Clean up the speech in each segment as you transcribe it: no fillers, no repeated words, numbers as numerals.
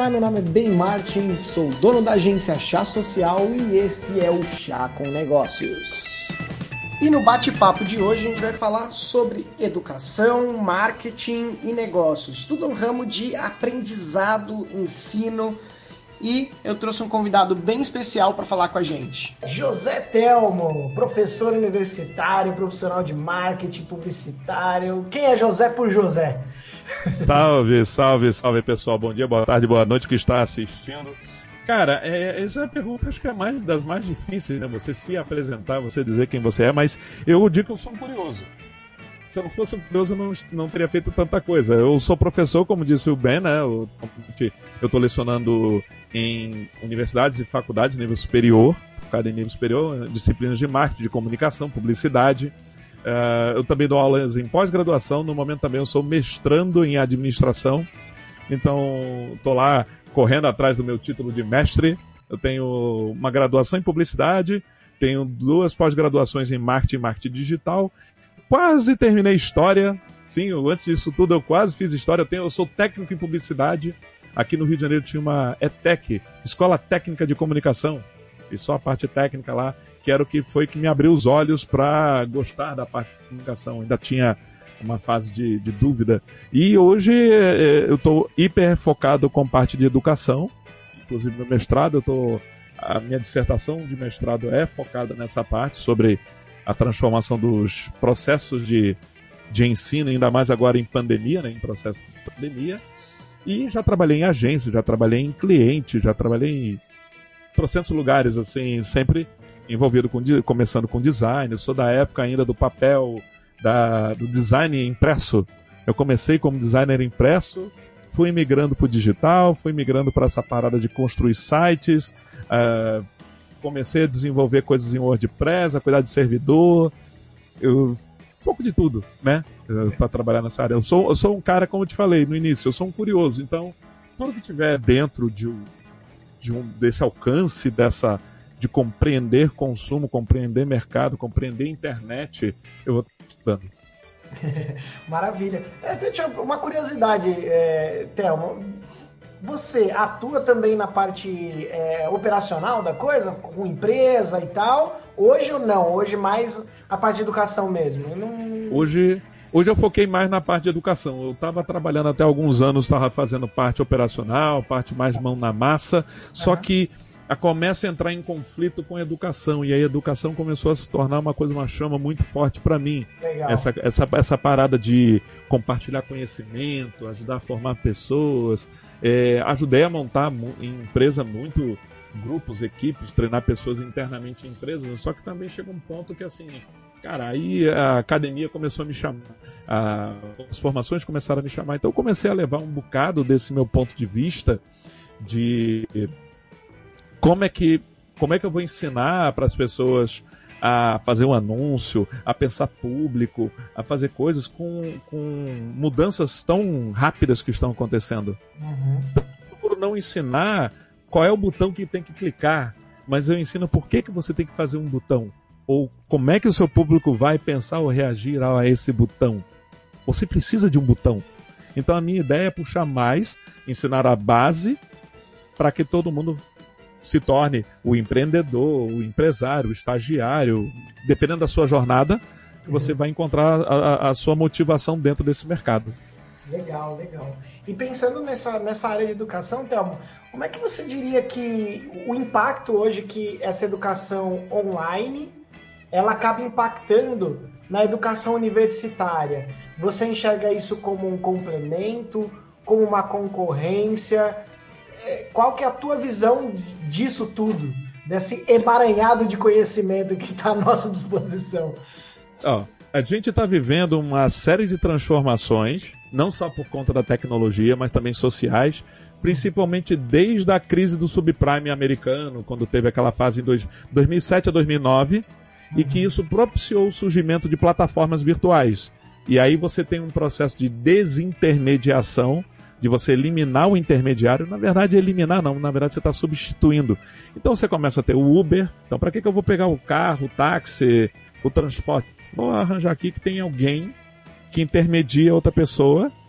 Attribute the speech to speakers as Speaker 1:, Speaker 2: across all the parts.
Speaker 1: Olá, meu nome é Ben Martin, sou dono da agência Chá Social e esse é o Chá com Negócios. E no bate-papo de hoje a gente vai falar sobre educação, marketing e negócios, tudo no ramo de aprendizado, ensino, e eu trouxe um convidado bem especial para falar com a gente.
Speaker 2: José Telmo, professor universitário, profissional de marketing publicitário. Quem é José por José?
Speaker 3: Salve, salve, salve pessoal, bom dia, boa tarde, boa noite que está assistindo. Cara, essa é a pergunta, acho que é das mais difíceis, né? Você se apresentar, você dizer quem você é, mas eu digo que eu sou um curioso. Se eu não fosse um curioso, eu não teria feito tanta coisa. Eu sou professor, como disse o Ben, né? Eu estou lecionando em universidades e faculdades, nível superior, focado em nível superior, disciplinas de marketing, de comunicação, publicidade. Eu também dou aulas em pós-graduação, no momento também eu sou mestrando em administração, então estou lá correndo atrás do meu título de mestre. Eu tenho uma graduação em publicidade, tenho 2 pós-graduações em marketing digital, quase terminei história, sim, antes disso tudo eu quase fiz história, eu sou técnico em publicidade, aqui no Rio de Janeiro tinha uma ETEC, Escola Técnica de Comunicação, e só a parte técnica lá, que era o que foi que me abriu os olhos para gostar da parte de comunicação. Ainda tinha uma fase de dúvida. E hoje eu estou hiper focado com parte de educação, inclusive no mestrado, a minha dissertação de mestrado é focada nessa parte, sobre a transformação dos processos de ensino, ainda mais agora em pandemia, né, em processo de pandemia. E já trabalhei em agência, já trabalhei em cliente, já trabalhei em trocentos lugares, assim, sempre envolvido começando com design. Eu sou da época ainda do papel, do design impresso. Eu comecei como designer impresso, fui migrando para o digital, fui migrando para essa parada de construir sites, comecei a desenvolver coisas em WordPress, a cuidar de servidor, um pouco de tudo, né, para trabalhar nessa área. Eu sou um cara, como eu te falei no início, eu sou um curioso, então tudo que tiver dentro desse alcance, de compreender consumo, compreender mercado, compreender internet, eu vou estudando.
Speaker 2: Maravilha. Deixa uma curiosidade, Telmo. Você atua também na parte operacional da coisa, com empresa e tal? Hoje ou não? Hoje mais a parte de educação mesmo?
Speaker 3: Hoje eu foquei mais na parte de educação. Eu estava trabalhando até alguns anos, estava fazendo parte operacional, parte mais mão na massa, só que começa a entrar em conflito com a educação, e aí a educação começou a se tornar uma chama muito forte para mim.
Speaker 2: Legal.
Speaker 3: Essa parada de compartilhar conhecimento, ajudar a formar pessoas, ajudei a montar em empresa muito grupos, equipes, treinar pessoas internamente em empresas, só que também chega um ponto que assim, cara, aí a academia começou a me chamar, as formações começaram a me chamar, então eu comecei a levar um bocado desse meu ponto de vista de como é que eu vou ensinar para as pessoas a fazer um anúncio, a pensar público, a fazer coisas com mudanças tão rápidas que estão acontecendo. Então, eu procuro não ensinar qual é o botão que tem que clicar, mas eu ensino por que você tem que fazer um botão, ou como é que o seu público vai pensar ou reagir a esse botão. Você precisa de um botão. Então a minha ideia é puxar mais, ensinar a base para que todo mundo se torne o empreendedor, o empresário, o estagiário, dependendo da sua jornada, você vai encontrar a sua motivação dentro desse mercado.
Speaker 2: Legal, legal. E pensando nessa área de educação, Telmo, como é que você diria que o impacto hoje que essa educação online, ela acaba impactando na educação universitária? Você enxerga isso como um complemento, como uma concorrência? Qual que é a tua visão disso tudo? Desse emaranhado de conhecimento que está à nossa disposição?
Speaker 3: A gente está vivendo uma série de transformações, não só por conta da tecnologia, mas também sociais, principalmente desde a crise do subprime americano, quando teve aquela fase em 2007 a 2009, e que isso propiciou o surgimento de plataformas virtuais. E aí você tem um processo de desintermediação, de você eliminar o intermediário. Na verdade, eliminar não, na verdade você está substituindo. Então você começa a ter o Uber. Então para que eu vou pegar o carro, o táxi, o transporte? Vou arranjar aqui que tem alguém que intermedia outra pessoa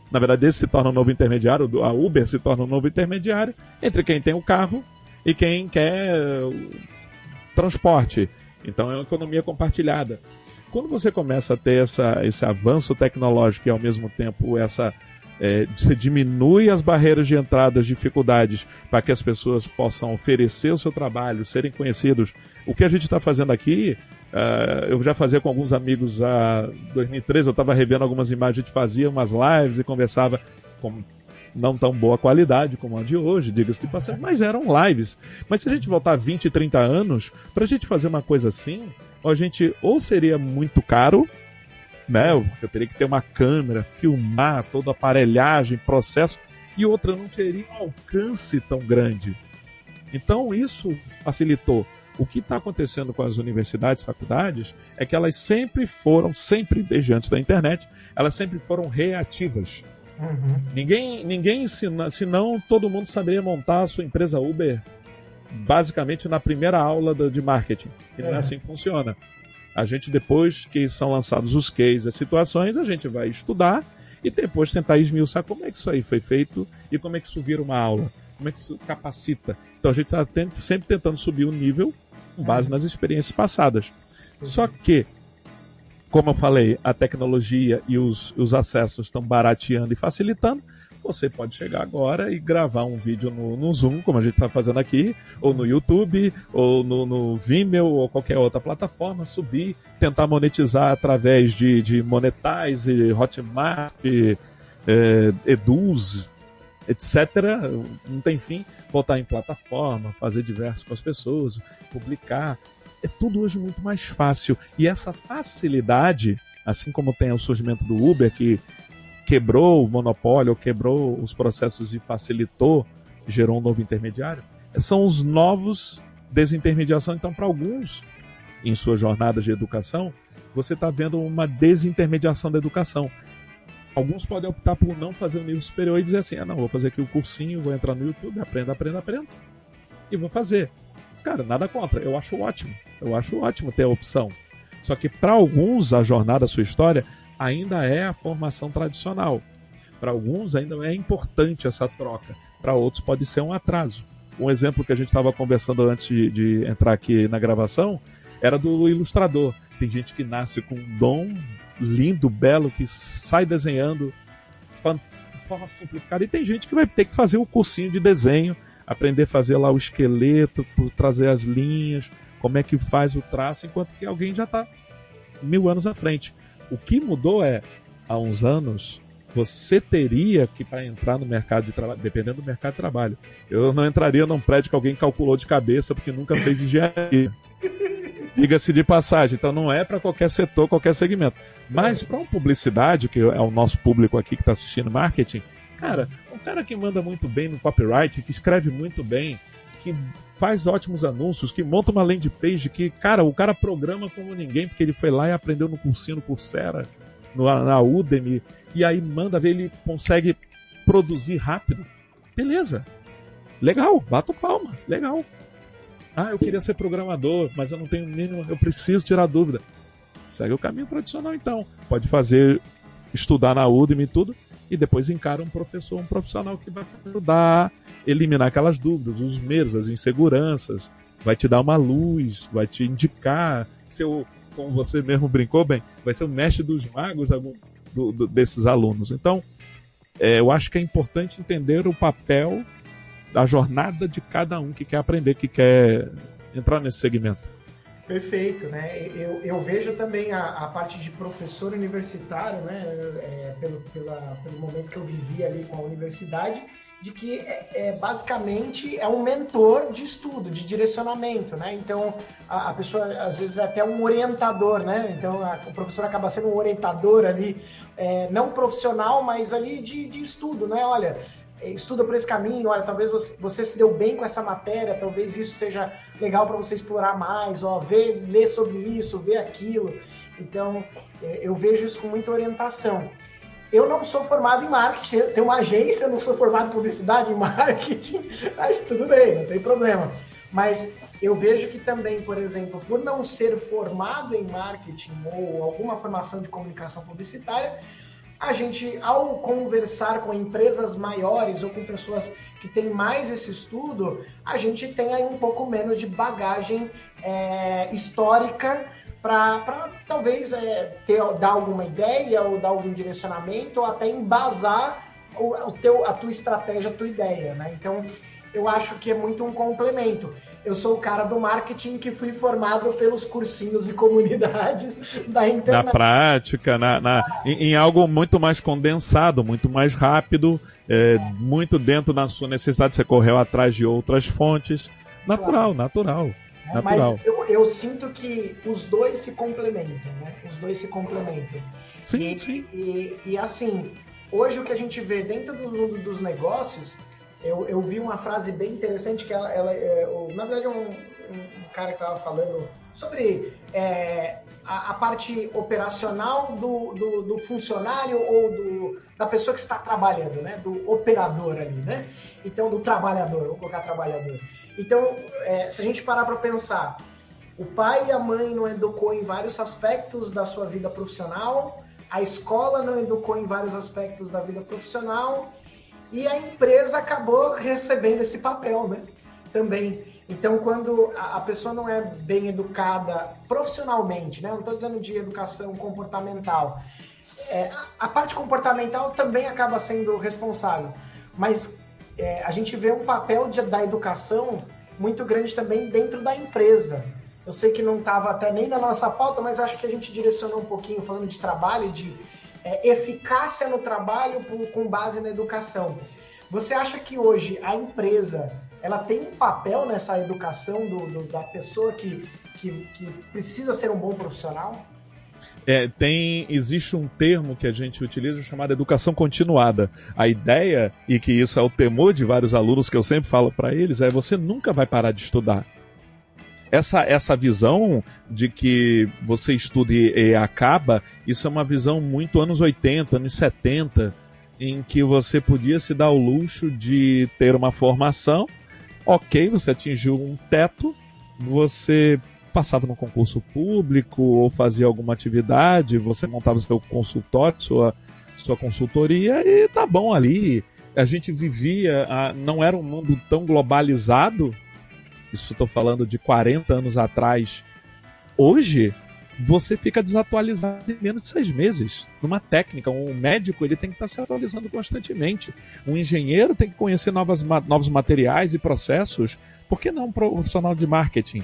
Speaker 3: Na verdade, esse se torna um novo intermediário, a Uber se torna um novo intermediário entre quem tem o carro e quem quer o transporte. Então é uma economia compartilhada. Quando você começa a ter esse avanço tecnológico e ao mesmo tempo você diminui as barreiras de entrada, as dificuldades para que as pessoas possam oferecer o seu trabalho, serem conhecidos. O que a gente está fazendo aqui, eu já fazia com alguns amigos em 2013, eu estava revendo algumas imagens, a gente fazia umas lives e conversava com não tão boa qualidade como a de hoje, diga-se de passagem, mas eram lives. Mas se a gente voltar 20, 30 anos, para a gente fazer uma coisa assim, ou seria muito caro, né? Eu teria que ter uma câmera, filmar toda a aparelhagem, processo, e outra não teria um alcance tão grande. Então isso facilitou. O que está acontecendo com as universidades, faculdades, é que elas sempre desde antes da internet, elas sempre foram reativas.
Speaker 2: Uhum.
Speaker 3: Ninguém ensina, senão todo mundo saberia montar a sua empresa Uber basicamente na primeira aula de marketing. E não é assim que funciona. A gente, depois que são lançados os cases, as situações, a gente vai estudar e depois tentar esmiuçar como é que isso aí foi feito e como é que isso vira uma aula, como é que isso capacita. Então a gente está sempre tentando subir o nível com base nas experiências passadas. Só que, como eu falei, a tecnologia e os acessos estão barateando e facilitando. Você pode chegar agora e gravar um vídeo no Zoom, como a gente está fazendo aqui, ou no YouTube, ou no Vimeo, ou qualquer outra plataforma, subir, tentar monetizar através de Monetize, Hotmart, Eduz, etc. Não tem fim. Botar em plataforma, fazer diversos com as pessoas, publicar. É tudo hoje muito mais fácil. E essa facilidade, assim como tem o surgimento do Uber, que quebrou o monopólio, quebrou os processos e facilitou, gerou um novo intermediário, são os novos desintermediação. Então, para alguns, em suas jornadas de educação, você está vendo uma desintermediação da educação. Alguns podem optar por não fazer o nível superior e dizer assim, não, vou fazer aqui o cursinho, vou entrar no YouTube, aprendo, e vou fazer. Cara, nada contra, eu acho ótimo ter a opção. Só que para alguns, a jornada, a sua história, ainda é a formação tradicional. Para alguns ainda é importante essa troca. Para outros pode ser um atraso. Um exemplo que a gente estava conversando antes de entrar aqui na gravação era do ilustrador. Tem gente que nasce com um dom lindo, belo, que sai desenhando de forma simplificada. E tem gente que vai ter que fazer o cursinho de desenho, aprender a fazer lá o esqueleto, trazer as linhas, como é que faz o traço, enquanto que alguém já está 1000 anos à frente. O que mudou há uns anos, você teria que, para entrar no mercado de trabalho, dependendo do mercado de trabalho, eu não entraria num prédio que alguém calculou de cabeça porque nunca fez engenharia. Diga-se de passagem. Então não é para qualquer setor, qualquer segmento. Mas para uma publicidade, que é o nosso público aqui que está assistindo marketing, cara, um cara que manda muito bem no copyright, que escreve muito bem, que faz ótimos anúncios, que monta uma landing page, que, cara, o cara programa como ninguém, porque ele foi lá e aprendeu no cursinho, no Coursera, na Udemy, e aí manda ver, ele consegue produzir rápido. Beleza. Legal, bato palma, legal. Ah, eu queria ser programador, mas eu não tenho mínimo, eu preciso tirar dúvida. Segue o caminho tradicional, então. Pode estudar na Udemy e tudo, e depois encara um professor, um profissional que vai ajudar a eliminar aquelas dúvidas, os medos, as inseguranças, vai te dar uma luz, vai te indicar, como você mesmo brincou bem, vai ser o mestre dos magos desses alunos. Então, eu acho que é importante entender o papel, a jornada de cada um que quer aprender, que quer entrar nesse segmento.
Speaker 2: Perfeito, né? Eu vejo também a parte de professor universitário, né? Pelo momento que eu vivi ali com a universidade, de que basicamente é um mentor de estudo, de direcionamento, né? Então a pessoa às vezes é até um orientador, né? Então o professor acaba sendo um orientador ali, não profissional, mas ali de estudo, né? Olha, estuda por esse caminho, olha, talvez você se deu bem com essa matéria, talvez isso seja legal para você explorar mais, ler sobre isso, ver aquilo. Então, eu vejo isso com muita orientação. Eu não sou formado em marketing, eu tenho uma agência, eu não sou formado em publicidade, em marketing, mas tudo bem, não tem problema. Mas eu vejo que também, por exemplo, por não ser formado em marketing ou alguma formação de comunicação publicitária, a gente, ao conversar com empresas maiores ou com pessoas que têm mais esse estudo, a gente tem aí um pouco menos de bagagem histórica para talvez dar alguma ideia ou dar algum direcionamento ou até embasar a tua estratégia, a tua ideia, né? Então, eu acho que é muito um complemento. Eu sou o cara do marketing que fui formado pelos cursinhos e comunidades da internet.
Speaker 3: Na prática, em algo muito mais condensado, muito mais rápido, muito dentro da sua necessidade, você correu atrás de outras fontes. Natural.
Speaker 2: Mas eu sinto que os dois se complementam, né? Os dois se complementam.
Speaker 3: Sim.
Speaker 2: E assim, hoje o que a gente vê dentro do mundo dos negócios, eu vi uma frase bem interessante que na verdade um cara que estava falando sobre a parte operacional do funcionário ou da pessoa que está trabalhando, né? Do operador ali, né? Então, do trabalhador, vou colocar trabalhador. Então, se a gente parar para pensar, o pai e a mãe não educou em vários aspectos da sua vida profissional, a escola não educou em vários aspectos da vida profissional e a empresa acabou recebendo esse papel, né? Também. Então, quando a pessoa não é bem educada profissionalmente, né? Não estou dizendo de educação comportamental. A parte comportamental também acaba sendo responsável, mas a gente vê um papel da educação muito grande também dentro da empresa. Eu sei que não estava até nem na nossa pauta, mas acho que a gente direcionou um pouquinho falando de trabalho, de eficácia no trabalho com base na educação. Você acha que hoje a empresa ela tem um papel nessa educação da pessoa que precisa ser um bom profissional?
Speaker 3: Existe um termo que a gente utiliza chamado educação continuada. A ideia, e que isso é o temor de vários alunos que eu sempre falo para eles, você nunca vai parar de estudar. Essa visão de que você estuda e acaba, isso é uma visão muito anos 80, anos 70, em que você podia se dar o luxo de ter uma formação, ok, você atingiu um teto, você passava no concurso público ou fazia alguma atividade, você montava seu consultório, sua consultoria e tá bom ali. A gente vivia, não era um mundo tão globalizado, isso estou falando de 40 anos atrás. Hoje, você fica desatualizado em menos de 6 meses. Numa técnica, um médico ele tem que estar se atualizando constantemente. Um engenheiro tem que conhecer novos materiais e processos. Por que não um profissional de marketing?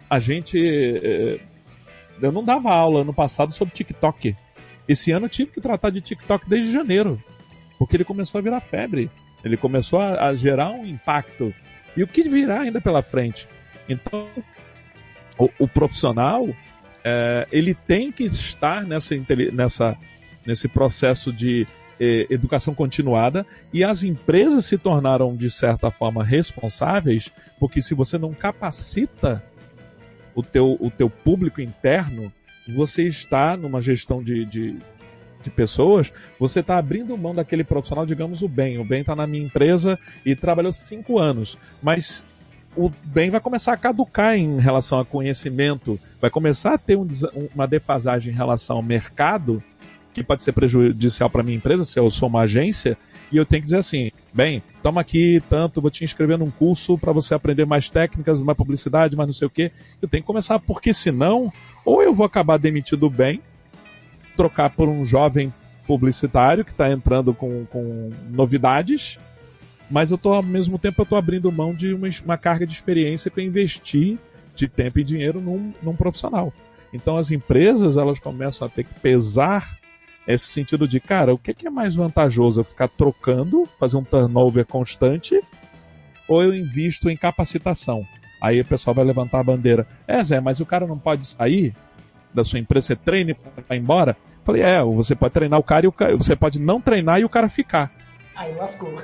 Speaker 3: Eu não dava aula ano passado sobre TikTok. Esse ano eu tive que tratar de TikTok desde janeiro, porque ele começou a virar febre. Ele começou a gerar um impacto. E o que virá ainda pela frente? Então, o profissional, ele tem que estar nesse processo de educação continuada, e as empresas se tornaram, de certa forma, responsáveis, porque se você não capacita o teu público interno, você está numa gestão de pessoas, você está abrindo mão daquele profissional, digamos o Ben está na minha empresa e trabalhou 5 anos, mas o Ben vai começar a caducar em relação a conhecimento, vai começar a ter uma defasagem em relação ao mercado, que pode ser prejudicial para a minha empresa, se eu sou uma agência, e eu tenho que dizer assim, bem, toma aqui tanto, vou te inscrever num curso para você aprender mais técnicas, mais publicidade, mais não sei o quê. Eu tenho que começar, porque senão, ou eu vou acabar demitido bem, trocar por um jovem publicitário que está entrando com novidades, mas ao mesmo tempo eu estou abrindo mão de uma carga de experiência que eu investi de tempo e dinheiro num profissional. Então as empresas elas começam a ter que pesar esse sentido de, cara, o que é mais vantajoso? Eu ficar trocando, fazer um turnover constante, ou eu invisto em capacitação? Aí o pessoal vai levantar a bandeira. Zé, mas o cara não pode sair da sua empresa, você treina e vai embora? Eu falei, você pode treinar o cara, você pode não treinar e o cara ficar.
Speaker 2: Aí lascou.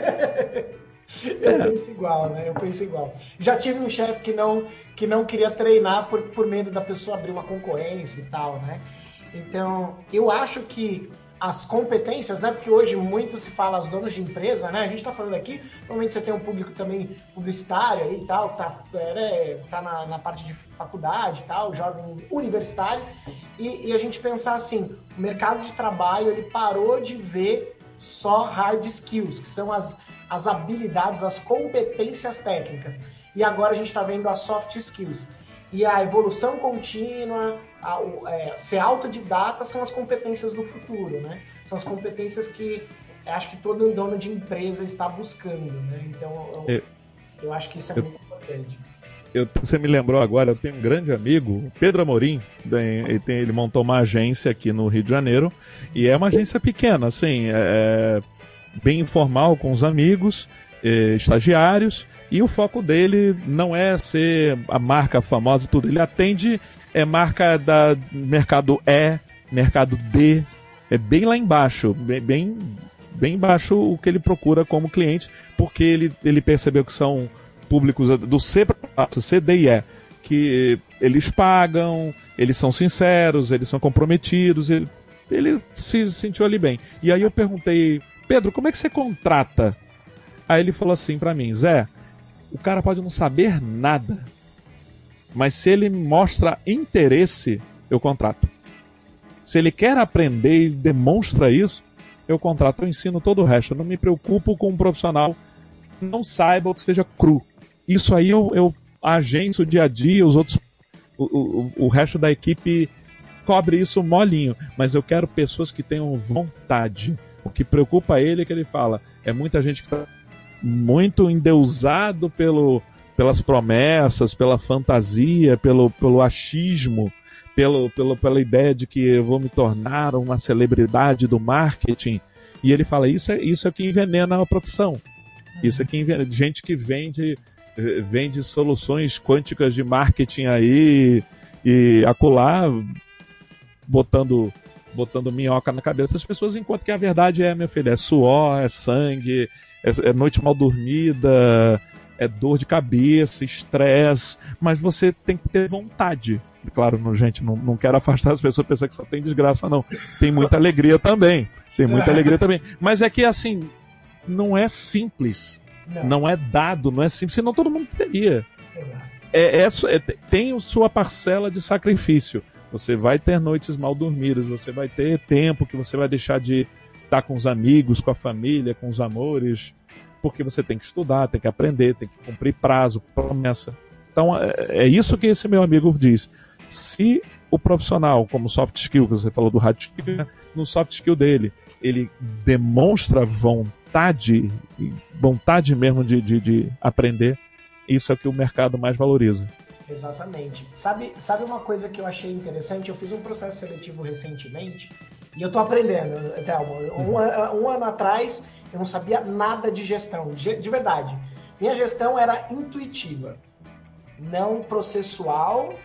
Speaker 2: Eu penso igual, né? Eu penso igual. Já tive um chefe que não queria treinar por medo da pessoa abrir uma concorrência e tal, né? Então, eu acho que as competências, né? Porque hoje muito se fala os donos de empresa, né? A gente está falando aqui, normalmente você tem um público também publicitário aí e tal, tá na parte de faculdade e tal, jovem universitário, e a gente pensar assim, o mercado de trabalho, ele parou de ver só hard skills, que são as habilidades, as competências técnicas. E agora a gente está vendo as soft skills. E a evolução contínua, ser autodidata são as competências do futuro, né? São as competências que acho que todo dono de empresa está buscando, né? Então, eu acho que isso é muito importante.
Speaker 3: Você me lembrou agora, eu tenho um grande amigo, Pedro Amorim, ele montou uma agência aqui no Rio de Janeiro, e é uma agência pequena, assim, bem informal, com os amigos, estagiários, e o foco dele não é ser a marca famosa e tudo, ele atende marca da mercado mercado D, é bem lá embaixo, bem embaixo o que ele procura como cliente, porque ele percebeu que são públicos do C, D e E, que eles pagam, eles são sinceros, eles são comprometidos, ele se sentiu ali bem. E aí eu perguntei, Pedro, como é que você contrata? Aí ele falou assim pra mim, Zé, o cara pode não saber nada, mas se ele mostra interesse, eu contrato. Se ele quer aprender e demonstra isso, eu contrato, eu ensino todo o resto. Eu não me preocupo com um profissional que não saiba ou que seja cru. Isso aí eu agencio o dia a dia, os outros, o resto da equipe cobre isso molinho, mas eu quero pessoas que tenham vontade. O que preocupa ele é que ele fala, é muita gente que está muito endeusado pelas promessas, pela fantasia, pelo achismo, pela ideia de que eu vou me tornar uma celebridade do marketing. E ele fala, isso é que envenena a profissão. Isso é que envenena. Gente que vende soluções quânticas de marketing aí e acolá, botando minhoca na cabeça das pessoas, enquanto que a verdade meu filho, é suor, é sangue, é noite mal dormida, é dor de cabeça, estresse, mas você tem que ter vontade. Claro, gente, não quero afastar as pessoas, pensar que só tem desgraça, não. Tem muita alegria também. Mas é que, assim, não é simples. Não é dado, não é simples, senão todo mundo teria. Exato. Tem sua parcela de sacrifício. Você vai ter noites mal dormidas, você vai ter tempo que você vai deixar de estar com os amigos, com a família, com os amores, porque você tem que estudar, tem que aprender, tem que cumprir prazo, promessa. Então, é isso que esse meu amigo diz. Se o profissional, como soft skill, que você falou do hard skill, no soft skill dele, ele demonstra vontade mesmo de aprender, isso é que o mercado mais valoriza.
Speaker 2: Exatamente. Sabe uma coisa que eu achei interessante? Eu fiz um processo seletivo recentemente e eu tô aprendendo, Thelma. Um ano atrás eu não sabia nada de gestão, de verdade. Minha gestão era intuitiva, não processual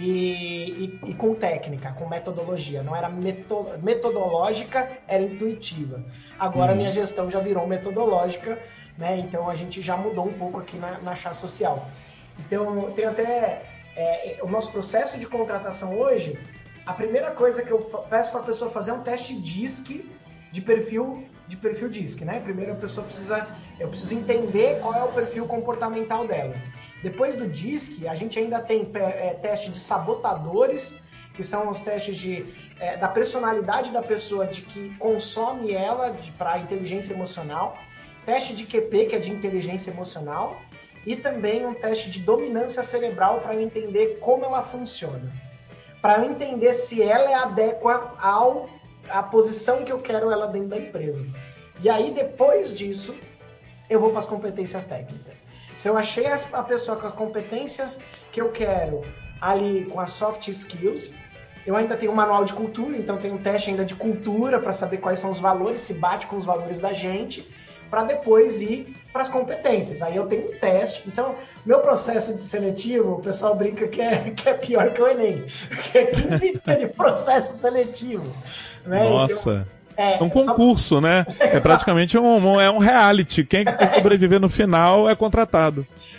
Speaker 2: e com técnica, com metodologia. Não era metodológica, era intuitiva. Agora minha gestão já virou metodológica, né? Então a gente já mudou um pouco aqui na Chá Social. Então tem até o nosso processo de contratação hoje. A primeira coisa que eu peço para a pessoa fazer é um teste DISC de perfil DISC, né? Primeiro eu preciso entender qual é o perfil comportamental dela. Depois do DISC, a gente ainda tem teste de sabotadores, que são os testes da personalidade da pessoa, de que consome ela para inteligência emocional, teste de QP, que é de inteligência emocional, e também um teste de dominância cerebral para eu entender como ela funciona. Para eu entender se ela é adequa à posição que eu quero ela dentro da empresa. E aí, depois disso, eu vou para as competências técnicas. Se eu achei a pessoa com as competências que eu quero ali com as soft skills, eu ainda tenho um manual de cultura, então tem um teste ainda de cultura para saber quais são os valores, se bate com os valores da gente, para depois ir para as competências. Aí eu tenho um teste. Então, meu processo de seletivo, o pessoal brinca que é pior que o Enem, que é 15 dias de processo seletivo. Né?
Speaker 3: Nossa! Então, um concurso, né? É praticamente um reality. Quem sobreviver no final é contratado.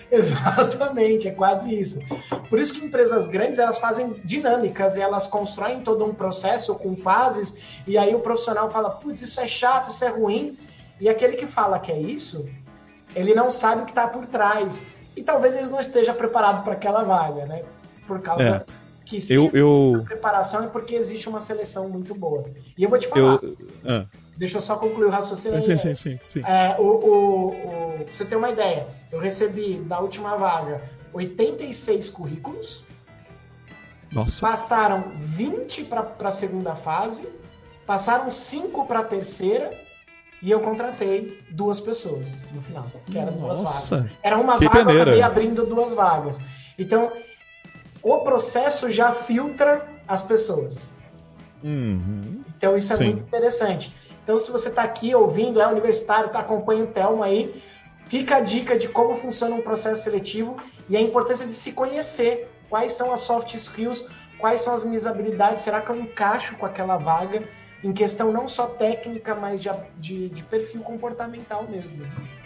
Speaker 2: Exatamente, é quase isso. Por isso que empresas grandes, elas fazem dinâmicas, e elas constroem todo um processo com fases, e aí o profissional fala, putz, isso é chato, isso é ruim, e aquele que fala que é isso, ele não sabe o que está por trás, e talvez ele não esteja preparado para aquela vaga, né? Por causa que se a preparação é porque existe uma seleção muito boa. E eu vou te falar, deixa eu só concluir o raciocínio.
Speaker 3: Sim.
Speaker 2: Pra você ter uma ideia, eu recebi da última vaga 86 currículos.
Speaker 3: Nossa.
Speaker 2: Passaram 20 para a segunda fase, passaram 5 para a terceira, e eu contratei 2 pessoas no final, que eram 2 vagas. Era uma vaga, eu acabei abrindo 2 vagas. Então, o processo já filtra as pessoas. Então, isso é muito interessante. Então, se você está aqui ouvindo, é universitário, acompanha o Thelmo aí, fica a dica de como funciona um processo seletivo e a importância de se conhecer. Quais são as soft skills, quais são as minhas habilidades, será que eu encaixo com aquela vaga, em questão não só técnica, mas de perfil comportamental mesmo.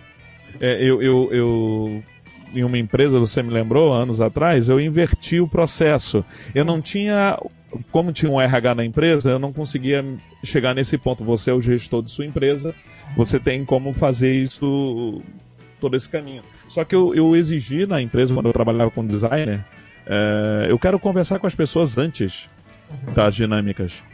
Speaker 3: Eu em uma empresa, você me lembrou, anos atrás, eu inverti o processo. Eu não tinha, como tinha um RH na empresa, eu não conseguia chegar nesse ponto. Você é o gestor de sua empresa, você tem como fazer isso, todo esse caminho. Só que eu exigi na empresa, quando eu trabalhava com designer, eu quero conversar com as pessoas antes das dinâmicas.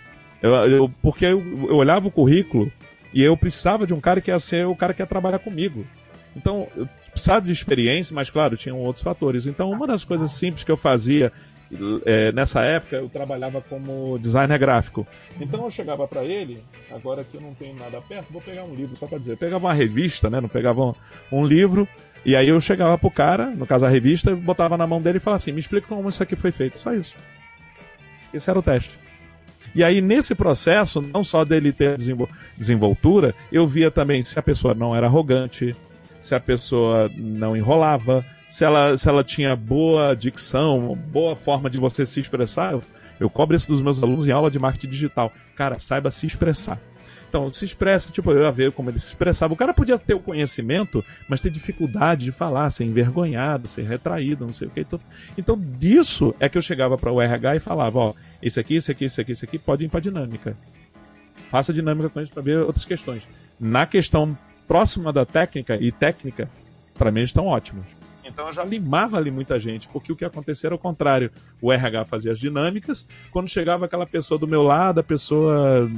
Speaker 3: Porque eu olhava o currículo e eu precisava de um cara que ia ser o cara que ia trabalhar comigo. Então, eu precisava de experiência, mas claro, tinham outros fatores. Então, uma das coisas simples que eu fazia, nessa época, eu trabalhava como designer gráfico. Então, eu chegava para ele, agora que eu não tenho nada perto, vou pegar um livro, só para dizer. Eu pegava uma revista, né? Não pegava um livro, e aí eu chegava pro cara, no caso a revista, botava na mão dele e falava assim, me explica como isso aqui foi feito. Só isso. Esse era o teste. E aí, nesse processo, não só dele ter desenvoltura, eu via também se a pessoa não era arrogante, se a pessoa não enrolava, se ela tinha boa dicção, boa forma de você se expressar. Eu cobro isso dos meus alunos em aula de marketing digital. Cara, saiba se expressar. Então, se expressa, eu ia ver como ele se expressava. O cara podia ter o conhecimento, mas ter dificuldade de falar, ser envergonhado, ser retraído, não sei o que. Então, disso é que eu chegava para o RH e falava, esse aqui, pode ir para dinâmica. Faça dinâmica com isso para ver outras questões. Na questão próxima da técnica, para mim, eles estão ótimos. Então eu já limava ali muita gente, porque o que acontecia era o contrário. O RH fazia as dinâmicas, quando chegava aquela pessoa do meu lado, a pessoa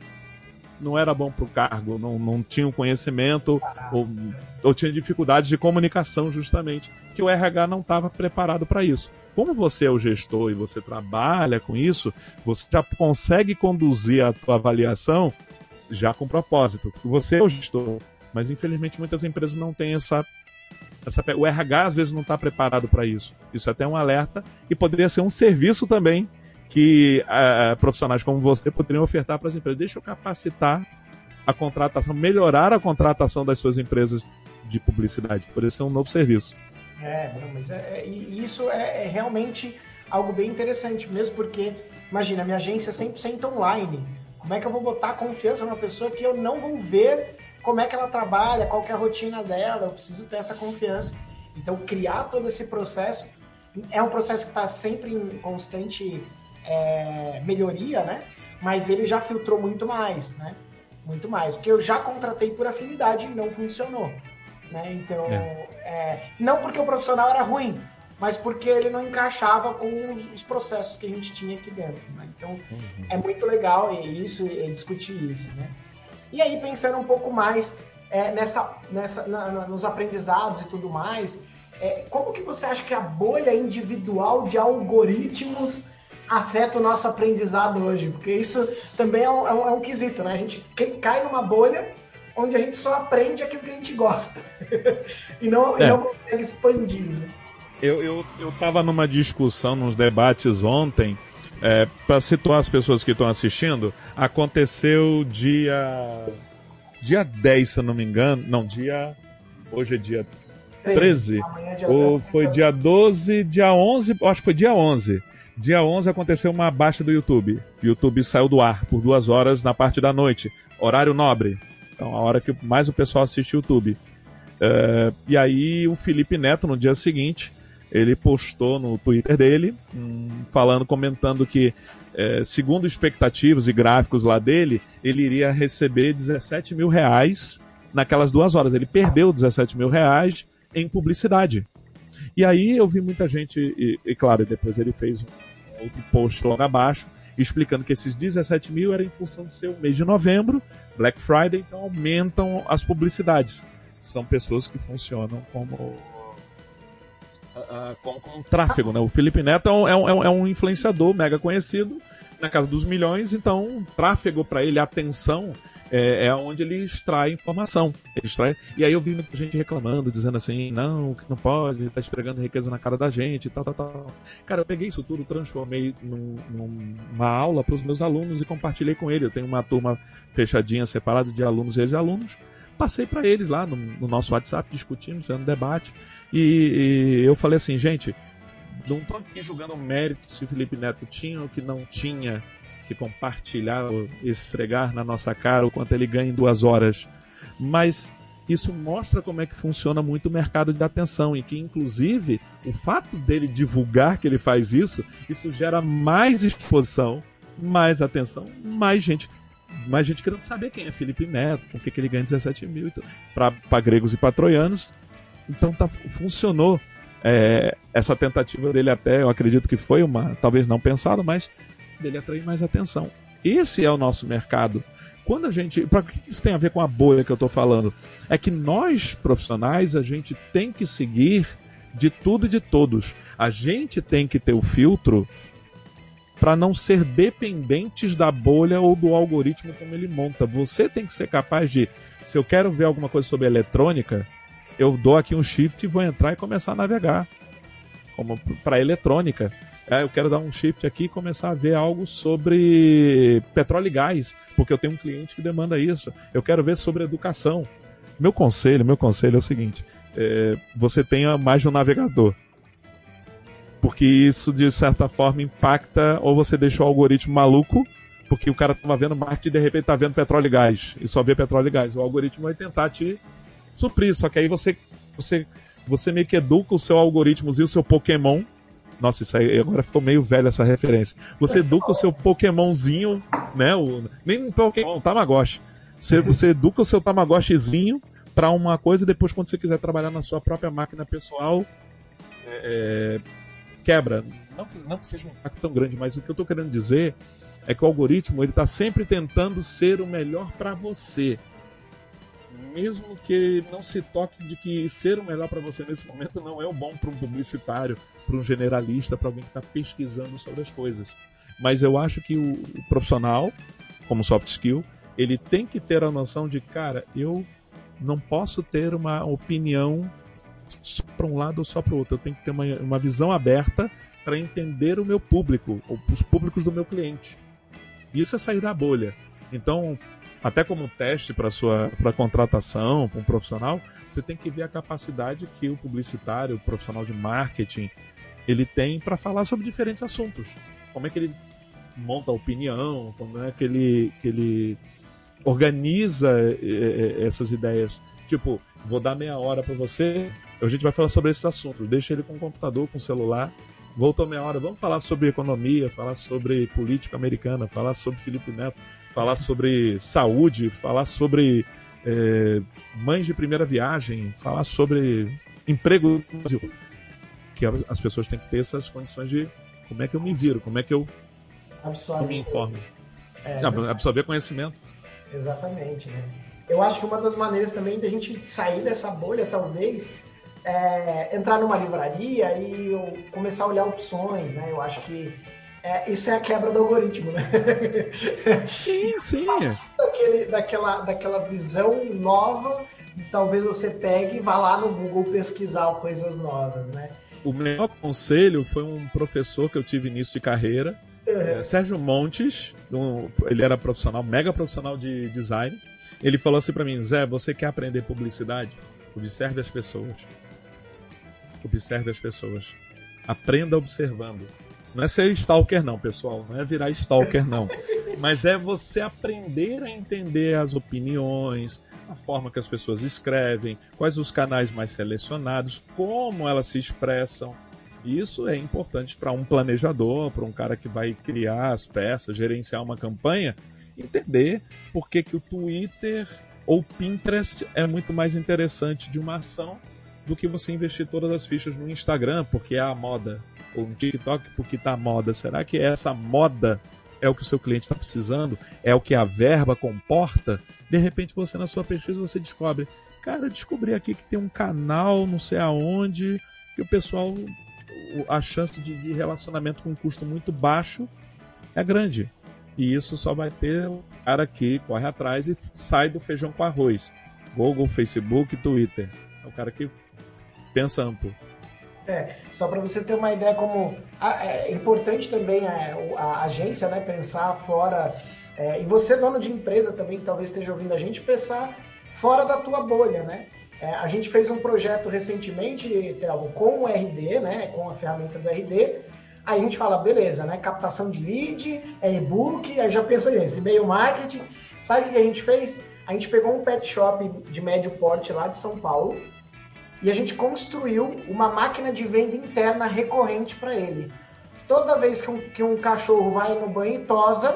Speaker 3: não era bom para o cargo, não tinha o conhecimento, ou tinha dificuldades de comunicação, justamente, que o RH não estava preparado para isso. Como você é o gestor e você trabalha com isso, você já consegue conduzir a tua avaliação já com propósito. Você é o gestor, mas infelizmente muitas empresas não têm o RH às vezes não está preparado para isso. Isso é até um alerta e poderia ser um serviço também que profissionais como você poderiam ofertar para as empresas. Deixa eu capacitar a contratação, melhorar a contratação das suas empresas de publicidade. Poderia ser um novo serviço.
Speaker 2: Mas isso é realmente algo bem interessante, mesmo porque, imagina, minha agência é 100% online. Como é que eu vou botar confiança numa pessoa que eu não vou ver como é que ela trabalha, qual que é a rotina dela? Eu preciso ter essa confiança. Então, criar todo esse processo é um processo que está sempre em constante melhoria, né? Mas ele já filtrou muito mais, né? Muito mais. Porque eu já contratei por afinidade e não funcionou, né? Então, não porque o profissional era ruim, mas porque ele não encaixava com os processos que a gente tinha aqui dentro, né? Então, é muito legal discutir isso, né? E aí, pensando um pouco mais nos aprendizados e tudo mais, como que você acha que a bolha individual de algoritmos afeta o nosso aprendizado hoje? Porque isso também é um quesito, né? A gente cai numa bolha onde a gente só aprende aquilo que a gente gosta e não consegue expandir, né?
Speaker 3: Eu estava numa discussão, nos debates ontem, para situar as pessoas que estão assistindo, aconteceu dia 10, se eu não me engano, hoje é dia 13, ou foi dia 12, dia 11, acho que foi dia 11. Dia 11 aconteceu uma baixa do YouTube. O YouTube saiu do ar por 2 horas na parte da noite, horário nobre. Então, a hora que mais o pessoal assiste YouTube. E aí o Felipe Neto, no dia seguinte, ele postou no Twitter dele, comentando que, segundo expectativas e gráficos lá dele, ele iria receber 17 mil reais naquelas 2 horas. Ele perdeu 17 mil reais em publicidade. E aí eu vi muita gente, e claro, depois ele fez um outro post logo abaixo, explicando que esses 17 mil era em função de ser o mês de novembro, Black Friday, então aumentam as publicidades. São pessoas que funcionam como tráfego, né? O Felipe Neto é um influenciador mega conhecido na casa dos milhões, então tráfego para ele, atenção, é onde ele extrai informação. E aí eu vi muita gente reclamando, dizendo assim, não, que não pode, tá esfregando riqueza na cara da gente, tal. Cara, eu peguei isso tudo, transformei numa aula para os meus alunos e compartilhei com ele. Eu tenho uma turma fechadinha, separada de alunos e ex-alunos. Passei para eles lá no nosso WhatsApp, discutindo, fazendo debate. E eu falei assim, gente, não estou aqui julgando o mérito se o Felipe Neto tinha ou que não tinha que compartilhar ou esfregar na nossa cara o quanto ele ganha em 2 horas. Mas isso mostra como é que funciona muito o mercado de atenção e que, inclusive, o fato dele divulgar que ele faz isso gera mais exposição, mais atenção, mais gente querendo saber quem é Felipe Neto, por que ele ganha 17 mil, então, para gregos e para troianos. Então funcionou essa tentativa dele até, eu acredito que foi talvez não pensado, mas dele atrair mais atenção. Esse é o nosso mercado. Para que isso tem a ver com a bolha que eu estou falando? É que nós, profissionais, a gente tem que seguir de tudo e de todos. A gente tem que ter o filtro para não ser dependentes da bolha ou do algoritmo como ele monta. Você tem que ser capaz de, se eu quero ver alguma coisa sobre eletrônica, eu dou aqui um shift e vou entrar e começar a navegar. Como para eletrônica. Eu quero dar um shift aqui e começar a ver algo sobre petróleo e gás, porque eu tenho um cliente que demanda isso. Eu quero ver sobre educação. Meu conselho é o seguinte, você tenha mais de um navegador. Porque isso, de certa forma, impacta, ou você deixa o algoritmo maluco, porque o cara estava vendo marketing e de repente está vendo petróleo e gás, e só vê petróleo e gás. O algoritmo vai tentar te suprir, só que aí você meio que educa o seu algoritmozinho, o seu Pokémon. Nossa, isso aí agora ficou meio velho essa referência. Você educa o seu Pokémonzinho, né? Nem Pokémon, Tamagotchi. Você educa o seu Tamagotchizinho para uma coisa e depois, quando você quiser trabalhar na sua própria máquina pessoal, quebra. Não que seja um impacto tão grande, mas o que eu estou querendo dizer é que o algoritmo está sempre tentando ser o melhor para você. Mesmo que não se toque de que ser o melhor para você nesse momento não é o bom para um publicitário, para um generalista, para alguém que está pesquisando sobre as coisas. Mas eu acho que o profissional, como soft skill, ele tem que ter a noção de, cara, eu não posso ter uma opinião só para um lado ou só para o outro. Eu tenho que ter uma visão aberta para entender o meu público, ou os públicos do meu cliente. E isso é sair da bolha. Então, até como teste para contratação, para um profissional, você tem que ver a capacidade que o publicitário, o profissional de marketing, ele tem para falar sobre diferentes assuntos. Como é que ele monta a opinião, como é que ele organiza essas ideias. Tipo, vou dar meia hora para você, a gente vai falar sobre esse assunto, deixa ele com o computador, com o celular, voltou meia hora, vamos falar sobre economia, falar sobre política americana, falar sobre Felipe Neto, falar sobre saúde, falar sobre mães de primeira viagem, falar sobre emprego no Brasil. Que as pessoas têm que ter essas condições de como é que eu me viro, como é que eu me informo. Absorver conhecimento.
Speaker 2: Exatamente, né? Eu acho que uma das maneiras também da gente sair dessa bolha, talvez, é entrar numa livraria e começar a olhar opções, né? Eu acho que isso é a quebra do algoritmo, né?
Speaker 3: Sim.
Speaker 2: Daquela visão nova, talvez você pegue e vá lá no Google pesquisar coisas novas, né?
Speaker 3: O melhor conselho foi um professor que eu tive início de carreira, Sérgio Montes, ele era mega profissional de design. Ele falou assim pra mim, Zé, você quer aprender publicidade? Observe as pessoas. Aprenda observando. Não é ser stalker não, pessoal. Não é virar stalker não. Mas é você aprender a entender as opiniões, a forma que as pessoas escrevem, quais os canais mais selecionados, como elas se expressam. E isso é importante para um planejador, para um cara que vai criar as peças, gerenciar uma campanha, entender por que o Twitter ou Pinterest é muito mais interessante de uma ação do que você investir todas as fichas no Instagram, porque é a moda, ou no TikTok, porque está a moda. Será que essa moda é o que o seu cliente está precisando? É o que a verba comporta? De repente você, na sua pesquisa, você descobre, cara, eu descobri aqui que tem um canal, não sei aonde, que o pessoal, a chance de relacionamento com um custo muito baixo é grande. E isso só vai ter o cara que corre atrás e sai do feijão com arroz. Google, Facebook, Twitter. É o cara que pensa amplo.
Speaker 2: Só para você ter uma ideia como é importante também a agência, né, pensar fora, e você, dono de empresa também, que talvez esteja ouvindo a gente, pensar fora da tua bolha, né? A gente fez um projeto recentemente, com o RD, né, com a ferramenta do RD. Aí a gente fala, beleza, né, captação de lead, e-book, aí já pensa nisso, e-mail marketing. Sabe o que a gente fez? A gente pegou um pet shop de médio porte lá de São Paulo, e a gente construiu uma máquina de venda interna recorrente para ele. Toda vez que um cachorro vai no banho e tosa,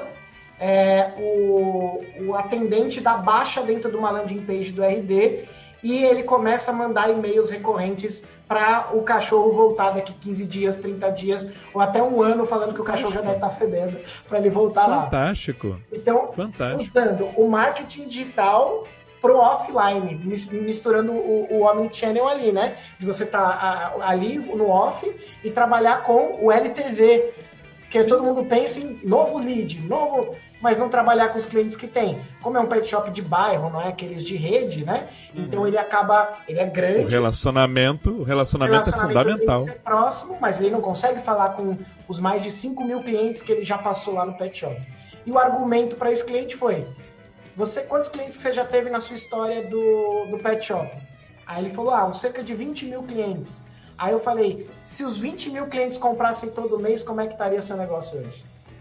Speaker 2: o atendente dá baixa dentro de uma landing page do RD e ele começa a mandar e-mails recorrentes para o cachorro voltar daqui 15 dias, 30 dias ou até um ano, falando que o cachorro já deve estar fedendo, para ele voltar lá.
Speaker 3: Fantástico.
Speaker 2: Então, usando o marketing digital pro offline, misturando o omnichannel ali, né? De você estar ali no off e trabalhar com o LTV, porque todo mundo pensa em novo lead, mas não trabalhar com os clientes que tem. Como é um pet shop de bairro, não é aqueles de rede, né? Então ele é grande. O
Speaker 3: relacionamento é fundamental.
Speaker 2: Tem que ser próximo, mas ele não consegue falar com os mais de 5 mil clientes que ele já passou lá no pet shop. E o argumento para esse cliente foi: quantos clientes você já teve na sua história do pet shop? Aí ele falou, cerca de 20 mil clientes. Aí eu falei, se os 20 mil clientes comprassem todo mês, como é que estaria seu negócio hoje?